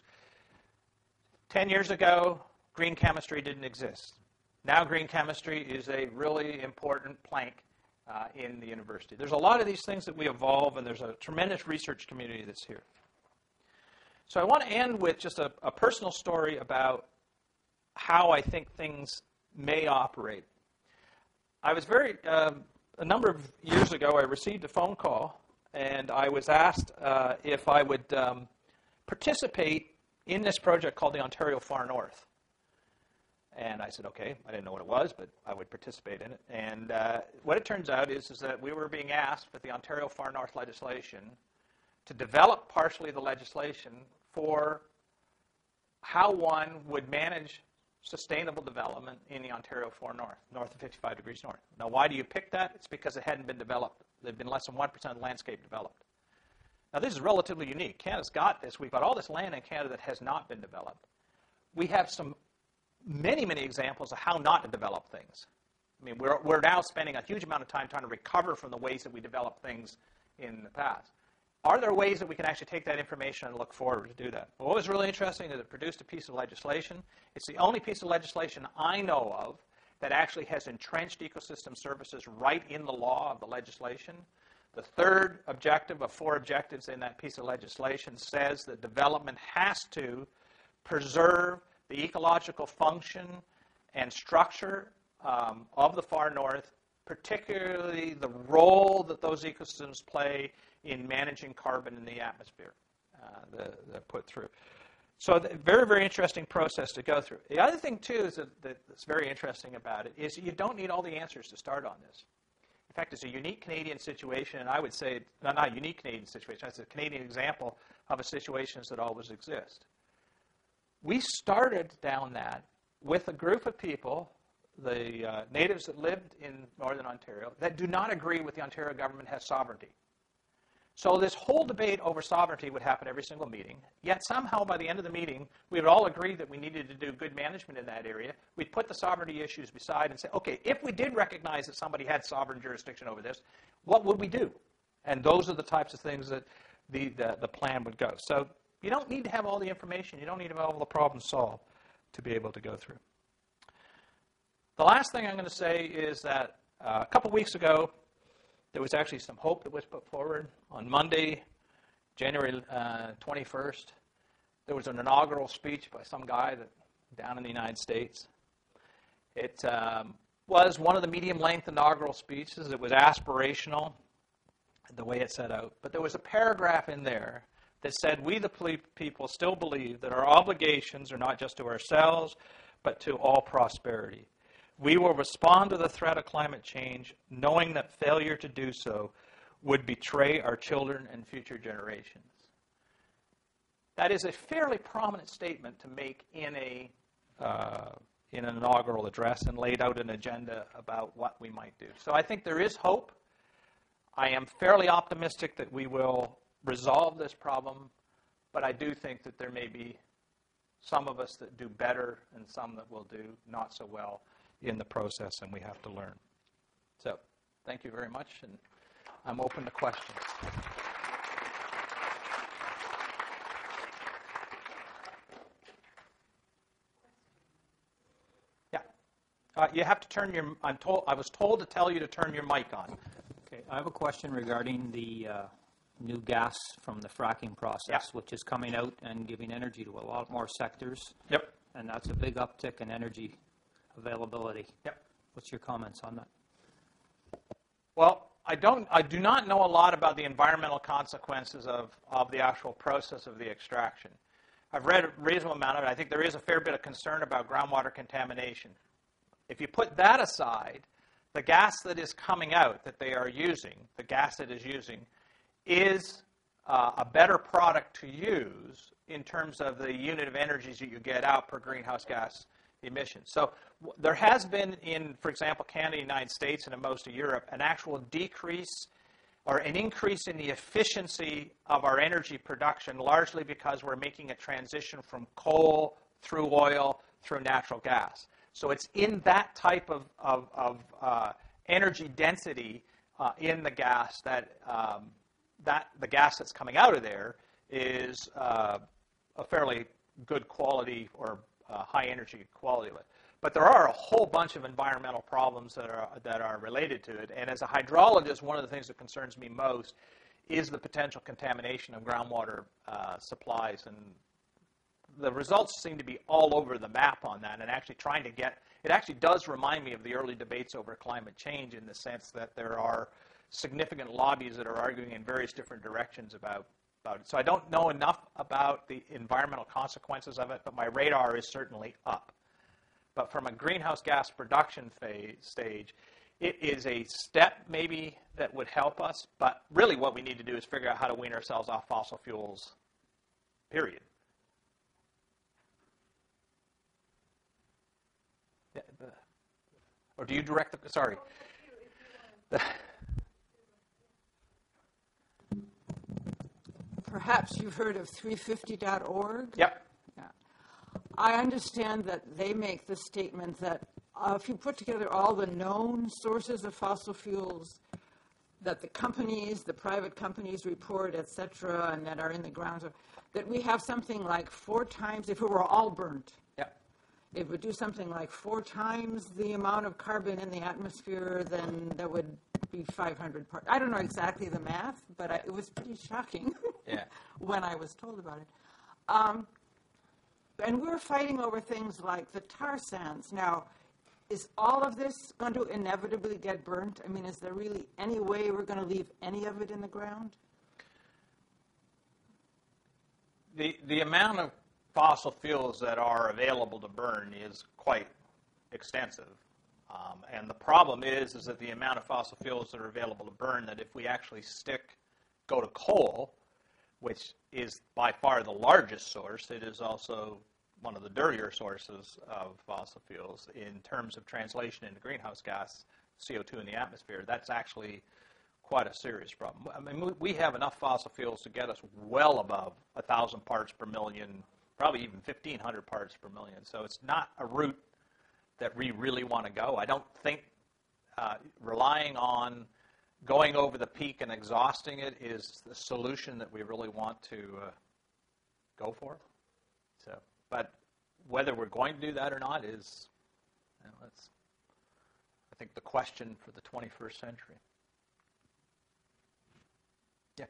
10 years ago, green chemistry didn't exist. Now green chemistry is a really important plank in the university. There's a lot of these things that we evolve, and there's a tremendous research community that's here. So I want to end with just a personal story about how I think things may operate. I was a number of years ago, I received a phone call, and I was asked if I would participate in this project called the Ontario Far North. And I said, okay. I didn't know what it was, but I would participate in it. And what it turns out is that we were being asked with the Ontario Far North legislation to develop partially the legislation for how one would manage sustainable development in the Ontario Far North, north of 55 degrees north. Now, why do you pick that? It's because it hadn't been developed. There had been less than 1% of the landscape developed. Now, this is relatively unique. Canada's got this. We've got all this land in Canada that has not been developed. We have many examples of how not to develop things. I mean, we're now spending a huge amount of time trying to recover from the ways that we developed things in the past. Are there ways that we can actually take that information and look forward to do that? Well, what was really interesting is it produced a piece of legislation. It's the only piece of legislation I know of that actually has entrenched ecosystem services right in the law of the legislation. The third objective of 4 objectives in that piece of legislation says that development has to preserve the ecological function and structure of the far north, particularly the role that those ecosystems play in managing carbon in the atmosphere that put through. So very interesting process to go through. The other thing, too, is that's very interesting about it is you don't need all the answers to start on this. In fact, it's a unique Canadian situation, and I would say, not a unique Canadian situation, it's a Canadian example of a situation that always exist. We started down that with a group of people, the natives that lived in Northern Ontario, that do not agree with the Ontario government has sovereignty. So this whole debate over sovereignty would happen every single meeting, yet somehow by the end of the meeting, we would all agree that we needed to do good management in that area. We'd put the sovereignty issues beside and say, okay, if we did recognize that somebody had sovereign jurisdiction over this, what would we do? And those are the types of things that the plan would go. So you don't need to have all the information. You don't need to have all the problems solved to be able to go through. The last thing I'm going to say is that a couple weeks ago, there was actually some hope that was put forward. On Monday, January 21st, there was an inaugural speech by some guy down in the United States. It was one of the medium-length inaugural speeches. It was aspirational, the way it set out. But there was a paragraph in there that said, we the people still believe that our obligations are not just to ourselves, but to all prosperity. We will respond to the threat of climate change, knowing that failure to do so would betray our children and future generations. That is a fairly prominent statement to make in in an inaugural address and laid out an agenda about what we might do. So I think there is hope. I am fairly optimistic that we will resolve this problem, but I do think that there may be some of us that do better and some that will do not so well in the process, and we have to learn. So thank you very much, and I'm open to questions. You have to turn your. I was told to tell you to turn your mic on. Okay, I have a question regarding the new gas from the fracking process, which is coming out and giving energy to a lot more sectors. Yep. And that's a big uptick in energy availability. Yep. What's your comments on that? Well, I do not know a lot about the environmental consequences of the actual process of the extraction. I've read a reasonable amount of it. I think there is a fair bit of concern about groundwater contamination. If you put that aside, the gas that is coming out that they are using, the gas it is using, is a better product to use in terms of the unit of energies that you get out per greenhouse gas emissions. So there has been in, for example, Canada, United States, and in most of Europe, an actual decrease or an increase in the efficiency of our energy production, largely because we're making a transition from coal through oil through natural gas. So it's in that type of energy density in the gas that the gas that's coming out of there is a fairly good quality or high energy quality of it. But there are a whole bunch of environmental problems that are related to it. And as a hydrologist, one of the things that concerns me most is the potential contamination of groundwater supplies. And the results seem to be all over the map on that, and actually trying to get, it actually does remind me of the early debates over climate change in the sense that there are significant lobbies that are arguing in various different directions about it. So I don't know enough about the environmental consequences of it, but my radar is certainly up. But from a greenhouse gas production stage, it is a step maybe that would help us, but really what we need to do is figure out how to wean ourselves off fossil fuels, period. Or do you direct the, sorry. Perhaps you've heard of 350.org? Yep. Yeah. I understand that they make the statement that if you put together all the known sources of fossil fuels that the companies, the private companies report, et cetera, and that are in the ground, that we have something like 4 times, if it were all burnt, it would do something like 4 times the amount of carbon in the atmosphere, then that would be 500 parts. I don't know exactly the math, but it was pretty shocking when I was told about it. And we're fighting over things like the tar sands. Now, is all of this going to inevitably get burnt? I mean, is there really any way we're going to leave any of it in the ground? The amount of fossil fuels that are available to burn is quite extensive. And the problem is that the amount of fossil fuels that are available to burn, that if we actually go to coal, which is by far the largest source, it is also one of the dirtier sources of fossil fuels in terms of translation into greenhouse gas, CO2 in the atmosphere. That's actually quite a serious problem. I mean, we have enough fossil fuels to get us well above 1,000 parts per million, probably even 1,500 parts per million. So it's not a route that we really want to go. I don't think relying on going over the peak and exhausting it is the solution that we really want to go for. So, but whether we're going to do that or not is, that's, I think, the question for the 21st century. Yeah.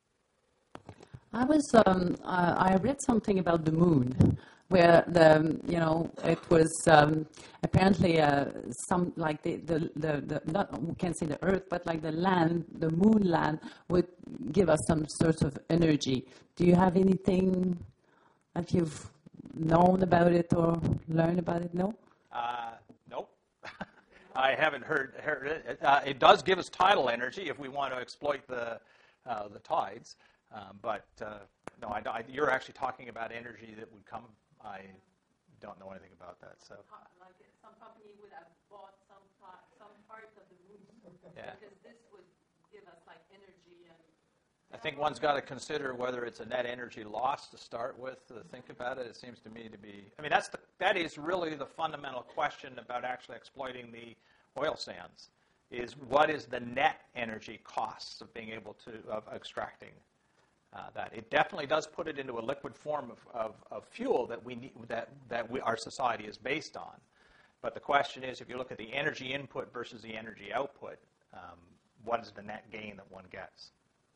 I read something about the moon, where it was apparently some like the not, we can't say the Earth, but like the land, the moon land would give us some sort of energy. Do you have anything that you've known about it or learned about it? No. Nope. I haven't heard it. It does give us tidal energy if we want to exploit the tides. But no, you're actually talking about energy that would come. I don't know anything about that. So, like some company would have bought some part of the moon, Yeah. because this would give us like energy and. I think one's got to consider whether it's a net energy loss to start with. To think about it, it seems to me to be. I mean, that is really the fundamental question about actually exploiting the oil sands. Is what is the net energy costs of being able to of extracting that? It definitely does put it into a liquid form of fuel that we need, our society is based on. But the question is, if you look at the energy input versus the energy output, what is the net gain that one gets?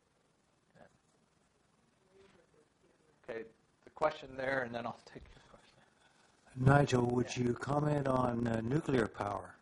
Okay, the question there, and then I'll take your question. Nigel, would you comment on nuclear power?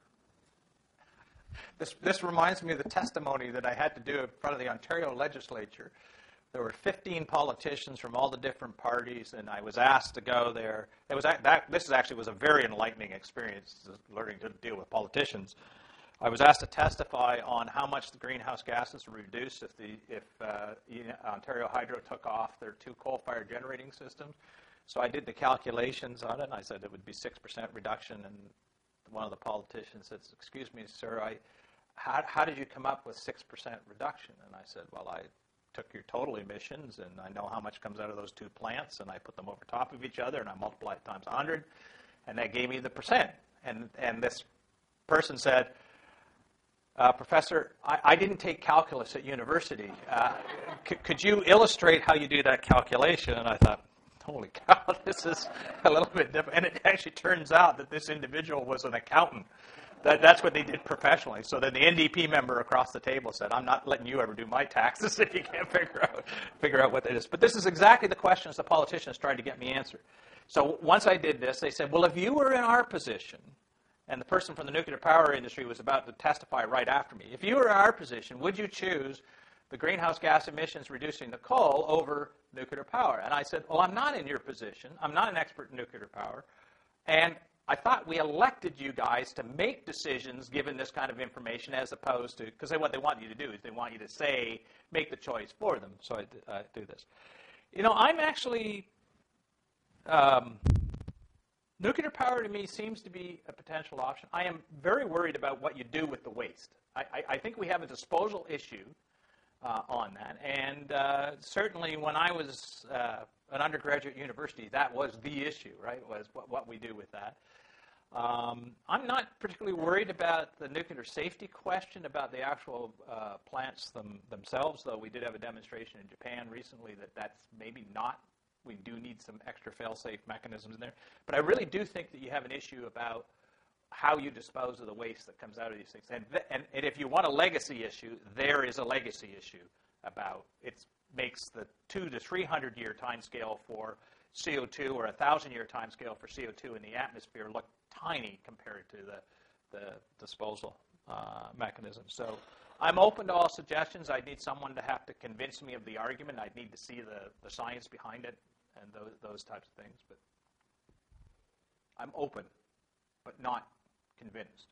This reminds me of the testimony that I had to do in front of the Ontario legislature. There were 15 politicians from all the different parties, and I was asked to go there. This actually was a very enlightening experience, learning to deal with politicians. I was asked to testify on how much the greenhouse gases were reduced if Ontario Hydro took off their 2 coal-fired generating systems. So I did the calculations on it, and I said it would be 6% reduction. And one of the politicians said, "Excuse me, sir, how did you come up with 6% reduction?" And I said, "Well, I took your total emissions, and I know how much comes out of those 2 plants, and I put them over top of each other, and I multiplied it times 100, and that gave me the percent." And this person said, "Professor, I didn't take calculus at university. Could you illustrate how you do that calculation?" And I thought, holy cow, this is a little bit different. And it actually turns out that this individual was an accountant. That's what they did professionally. So then the NDP member across the table said, "I'm not letting you ever do my taxes if you can't figure out what that is." But this is exactly the questions the politicians tried to get me answered. So once I did this, they said, "Well, if you were in our position," and the person from the nuclear power industry was about to testify right after me, "if you were in our position, would you choose the greenhouse gas emissions reducing the coal over nuclear power?" And I said, "Well, I'm not in your position. I'm not an expert in nuclear power. And I thought we elected you guys to make decisions given this kind of information as opposed to," because what they want you to do is they want you to make the choice for them. So I do this. I'm actually, nuclear power to me seems to be a potential option. I am very worried about what you do with the waste. I think we have a disposal issue on that. And certainly when I was an undergraduate university, that was the issue, right, was what we do with that. I'm not particularly worried about the nuclear safety question, about the actual plants themselves, though we did have a demonstration in Japan recently that's maybe not. We do need some extra fail-safe mechanisms in there. But I really do think that you have an issue about how you dispose of the waste that comes out of these things. And if you want a legacy issue, there is a legacy issue about it makes the 200 to 300 year time scale for CO2 or 1,000-year time scale for CO2 in the atmosphere look tiny compared to the disposal mechanism. So I'm open to all suggestions. I'd need someone to have to convince me of the argument. I'd need to see the science behind it and those types of things. But I'm open, but not convinced.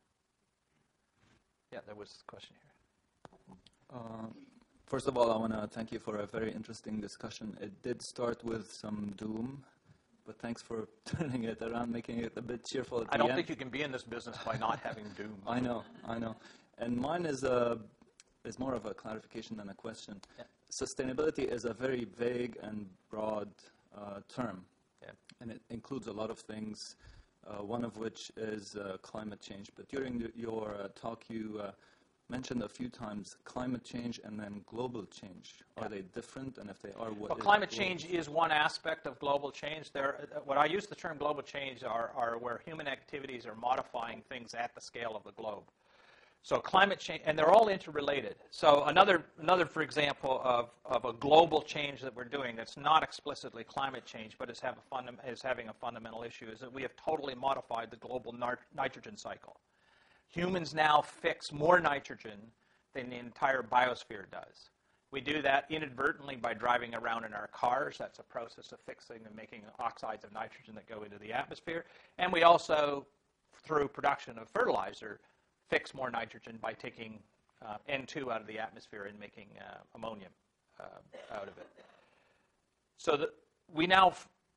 Yeah, there was a question here. First of all, I want to thank you for a very interesting discussion. It did start with some doom, but thanks for turning it around, making it a bit cheerful at the end. I don't think you can be in this business by not having doom. I know. And mine is more of a clarification than a question. Yeah. Sustainability is a very vague and broad term, Yeah. and it includes a lot of things, one of which is climate change. But during your talk, you mentioned a few times climate change and then global change. Are they different? And if they are, what Well, is climate global change is one aspect of global change. What I use the term global change are where human activities are modifying things at the scale of the globe. So climate change, and they're all interrelated. So another for example, of a global change that we're doing that's not explicitly climate change, but is having a fundamental issue, is that we have totally modified the global nitrogen cycle. Humans now fix more nitrogen than the entire biosphere does. We do that inadvertently by driving around in our cars. That's a process of fixing and making oxides of nitrogen that go into the atmosphere. And we also, through production of fertilizer, fix more nitrogen by taking N2 out of the atmosphere and making ammonium out of it. So we now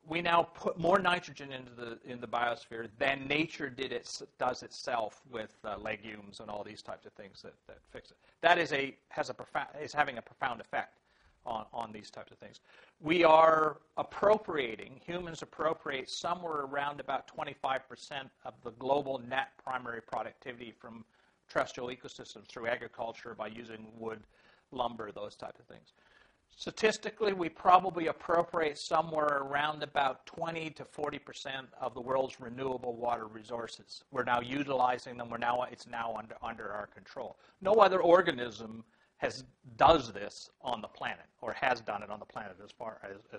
we now put more nitrogen in the biosphere than nature does itself with legumes and all these types of things that fix it. That is having a profound effect on these types of things. We are humans appropriate somewhere around about 25% of the global net primary productivity from terrestrial ecosystems through agriculture by using wood, lumber, those types of things. Statistically, we probably appropriate somewhere around about 20 to 40% of the world's renewable water resources. We're now utilizing them. It's now under our control. No other organism does this on the planet, or has done it on the planet as far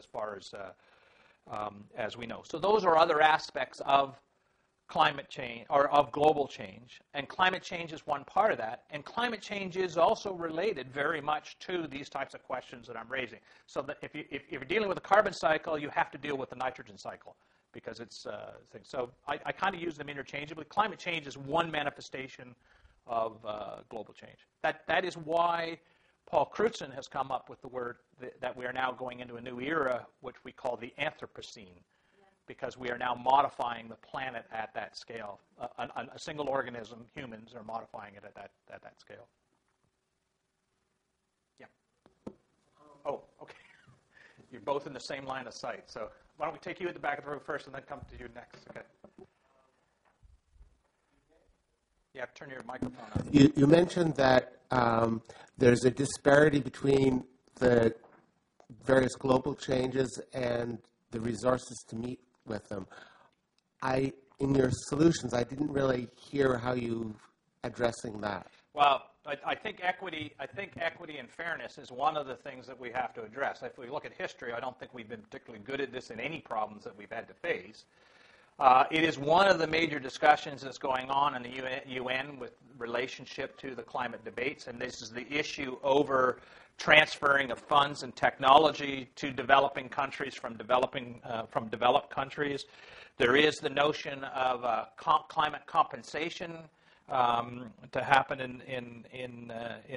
as we know. So those are other aspects of climate change, or of global change, and climate change is one part of that. And climate change is also related very much to these types of questions that I'm raising. So that if you're dealing with the carbon cycle, you have to deal with the nitrogen cycle, because it's things. So I kind of use them interchangeably. Climate change is one manifestation of global change. That is why Paul Crutzen has come up with the word that we are now going into a new era, which we call the Anthropocene, because we are now modifying the planet at that scale. A single organism, humans, are modifying it at that scale. Yeah. Oh, okay. You're both in the same line of sight. So why don't we take you at the back of the room first and then come to you next? Okay. Yeah, turn your microphone on. You mentioned that there's a disparity between the various global changes and the resources to meet with them. In your solutions, I didn't really hear how you addressing that. Well, I think equity and fairness is one of the things that we have to address. If we look at history, I don't think we've been particularly good at this in any problems that we've had to face. It is one of the major discussions that's going on in the UN with relationship to the climate debates, and this is the issue over transferring of funds and technology to developing countries from developed countries. There is the notion of climate compensation to happen in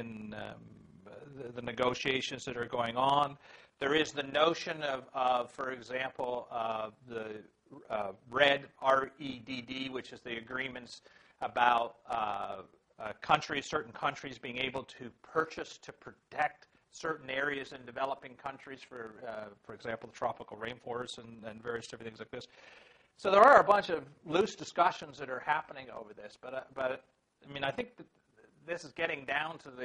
the negotiations that are going on. There is the notion of for example, the REDD, R-E-D-D, which is the agreements about certain countries being able to purchase to protect certain areas in developing countries, for example, the tropical rainforests and various different things like this. So there are a bunch of loose discussions that are happening over this, but I mean, I think that this is getting down to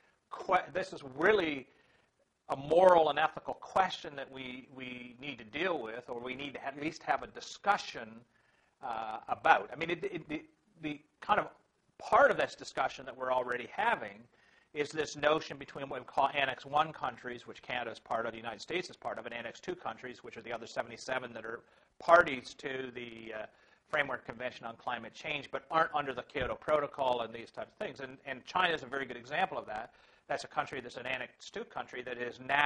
this is really a moral and ethical question that we need to deal with, or we need to at least have a discussion about. I mean, the kind of part of this discussion that we're already having is this notion between what we call Annex 1 countries, which Canada is part of, the United States is part of, and Annex 2 countries, which are the other 77 that are parties to the Framework Convention on Climate Change, but aren't under the Kyoto Protocol and these types of things. And China is a very good example of that. That's a country that's an Annex 2 country that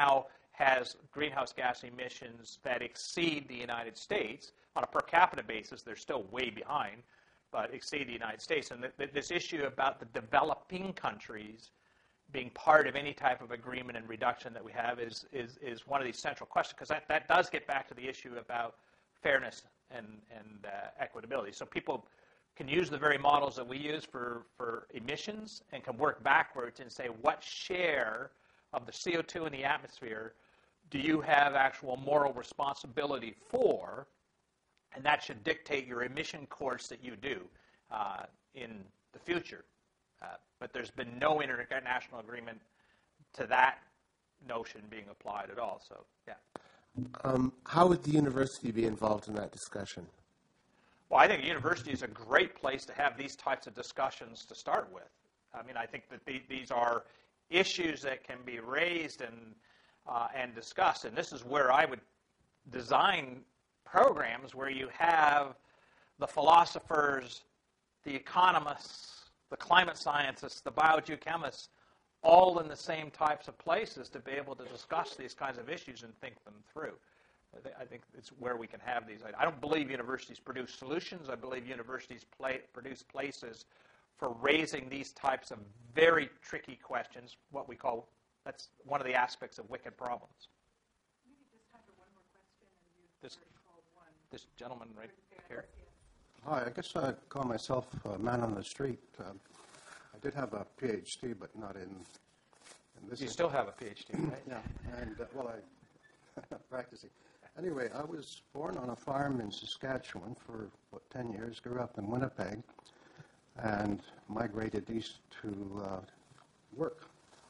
has greenhouse gas emissions that exceed the United States. On a per capita basis, they're still way behind, but exceed the United States. And this issue about the developing countries being part of any type of agreement and reduction that we have is one of these central questions, because that does get back to the issue about fairness and equitability. So people can use the very models that we use for emissions and can work backwards and say, what share of the CO2 in the atmosphere do you have actual moral responsibility for? And that should dictate your emission course that you do in the future. But there's been no international agreement to that notion being applied at all. So, yeah. How would the university be involved in that discussion? Well, I think a university is a great place to have these types of discussions to start with. I mean, I think that these are issues that can be raised and discussed. And this is where I would design programs where you have the philosophers, the economists, the climate scientists, the biogeochemists, all in the same types of places to be able to discuss these kinds of issues and think them through. I think it's where we can have these. I don't believe universities produce solutions. I believe universities produce places for raising these types of very tricky questions, that's one of the aspects of wicked problems. Maybe just time for one more question. And this gentleman right here. Hi, I guess I'd call myself a man on the street. I did have a PhD, but not in this. You still have a PhD, right? Yeah, and, well, I'm not practicing. Anyway, I was born on a farm in Saskatchewan for about 10 years, grew up in Winnipeg, and migrated east to work.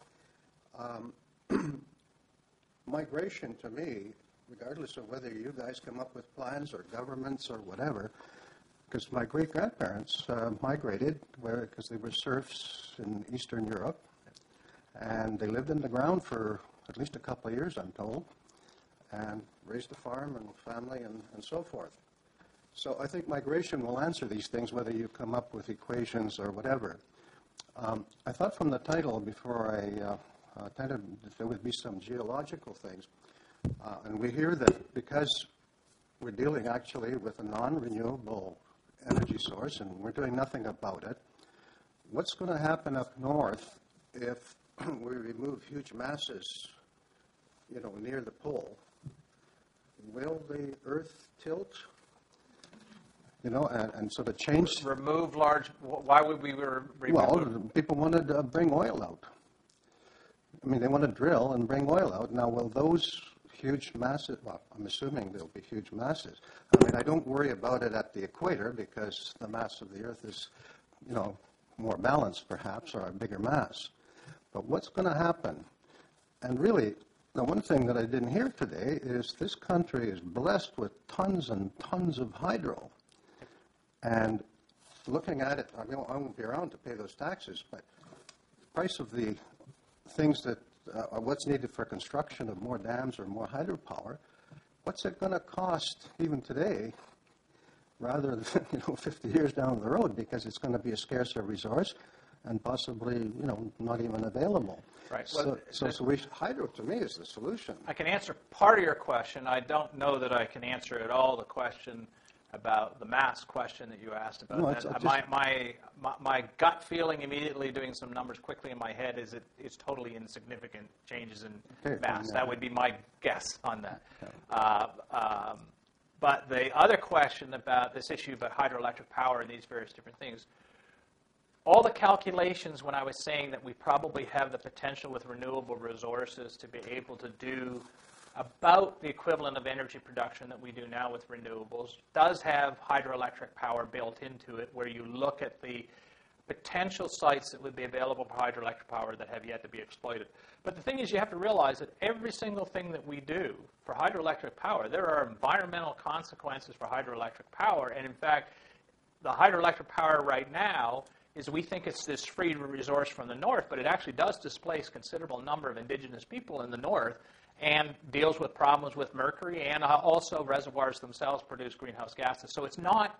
Migration, to me, regardless of whether you guys come up with plans or governments or whatever, because my great-grandparents migrated because they were serfs in Eastern Europe, and they lived in the ground for at least a couple of years, I'm told, and raised a farm and family and so forth. So I think migration will answer these things, whether you come up with equations or whatever. I thought from the title before I attended that there would be some geological things. And we hear that because we're dealing actually with a non-renewable energy source and we're doing nothing about it, what's going to happen up north if we remove huge masses, near the pole? Will the Earth tilt? And so the change... Remove large... Why would we remove... Well, people wanted to bring oil out. I mean, they want to drill and bring oil out. Now, will those huge masses... Well, I'm assuming there'll be huge masses. I mean, I don't worry about it at the equator because the mass of the Earth is, more balanced, perhaps, or a bigger mass. But what's going to happen? And really, the one thing that I didn't hear today is this country is blessed with tons and tons of hydro. And looking at it, I mean, I won't be around to pay those taxes, but the price of the things that are what's needed for construction of more dams or more hydropower, what's it going to cost even today rather than 50 years down the road, because it's going to be a scarcer resource and possibly not even available. Right. So hydro to me is the solution. I can answer part of your question. I don't know that I can answer at all the question about the mass question that you asked about. No, my gut feeling immediately, doing some numbers quickly in my head, is it's totally insignificant changes in mass. That would be my guess on that. But the other question about this issue about hydroelectric power and these various different things, all the calculations when I was saying that we probably have the potential with renewable resources to be able to do about the equivalent of energy production that we do now with renewables does have hydroelectric power built into it, where you look at the potential sites that would be available for hydroelectric power that have yet to be exploited. But the thing is, you have to realize that every single thing that we do for hydroelectric power, there are environmental consequences for hydroelectric power. And in fact, the hydroelectric power right now is, we think it's this free resource from the north, but it actually does displace a considerable number of indigenous people in the north and deals with problems with mercury, and also reservoirs themselves produce greenhouse gases. So it's not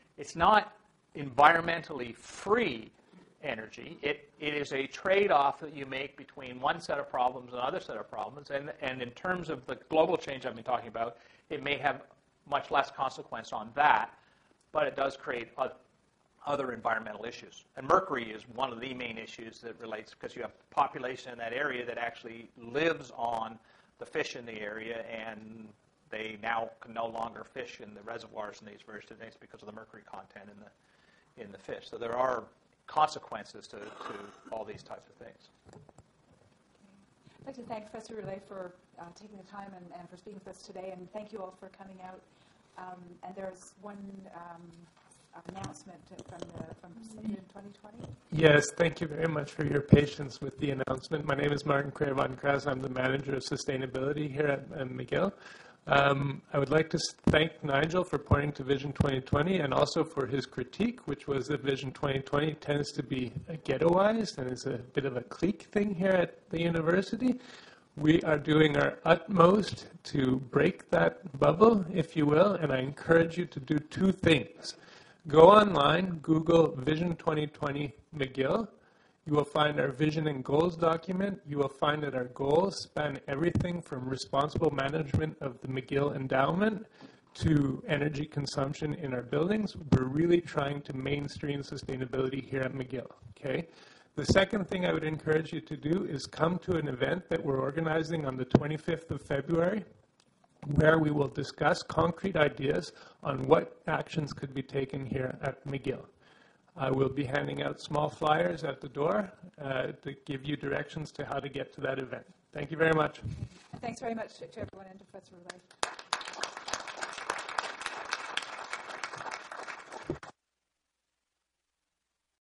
environmentally free energy. It is a trade-off that you make between one set of problems and another set of problems. And in terms of the global change I've been talking about, it may have much less consequence on that, but it does create other environmental issues. And mercury is one of the main issues that relates, because you have a population in that area that actually lives on the fish in the area, and they now can no longer fish in the reservoirs in these various things because of the mercury content in the fish. So there are consequences to all these types of things. I'd like to thank Professor Roulet for taking the time and for speaking with us today, and thank you all for coming out. And there's one announcement from Vision 2020. Yes, thank you very much for your patience with the announcement. My name is Martin Craven-Kras. I'm the Manager of Sustainability here at McGill. I would like to thank Nigel for pointing to Vision 2020 and also for his critique, which was that Vision 2020 tends to be ghettoized and is a bit of a clique thing here at the university. We are doing our utmost to break that bubble, if you will, and I encourage you to do two things. Go online, Google Vision 2020 McGill. You will find our vision and goals document. You will find that our goals span everything from responsible management of the McGill endowment to energy consumption in our buildings. We're really trying to mainstream sustainability here at McGill. Okay? The second thing I would encourage you to do is come to an event that we're organizing on the 25th of February. where we will discuss concrete ideas on what actions could be taken here at McGill. I will be handing out small flyers at the door to give you directions to how to get to that event. Thank you very much. Thanks very much to everyone and to Professor Roulet.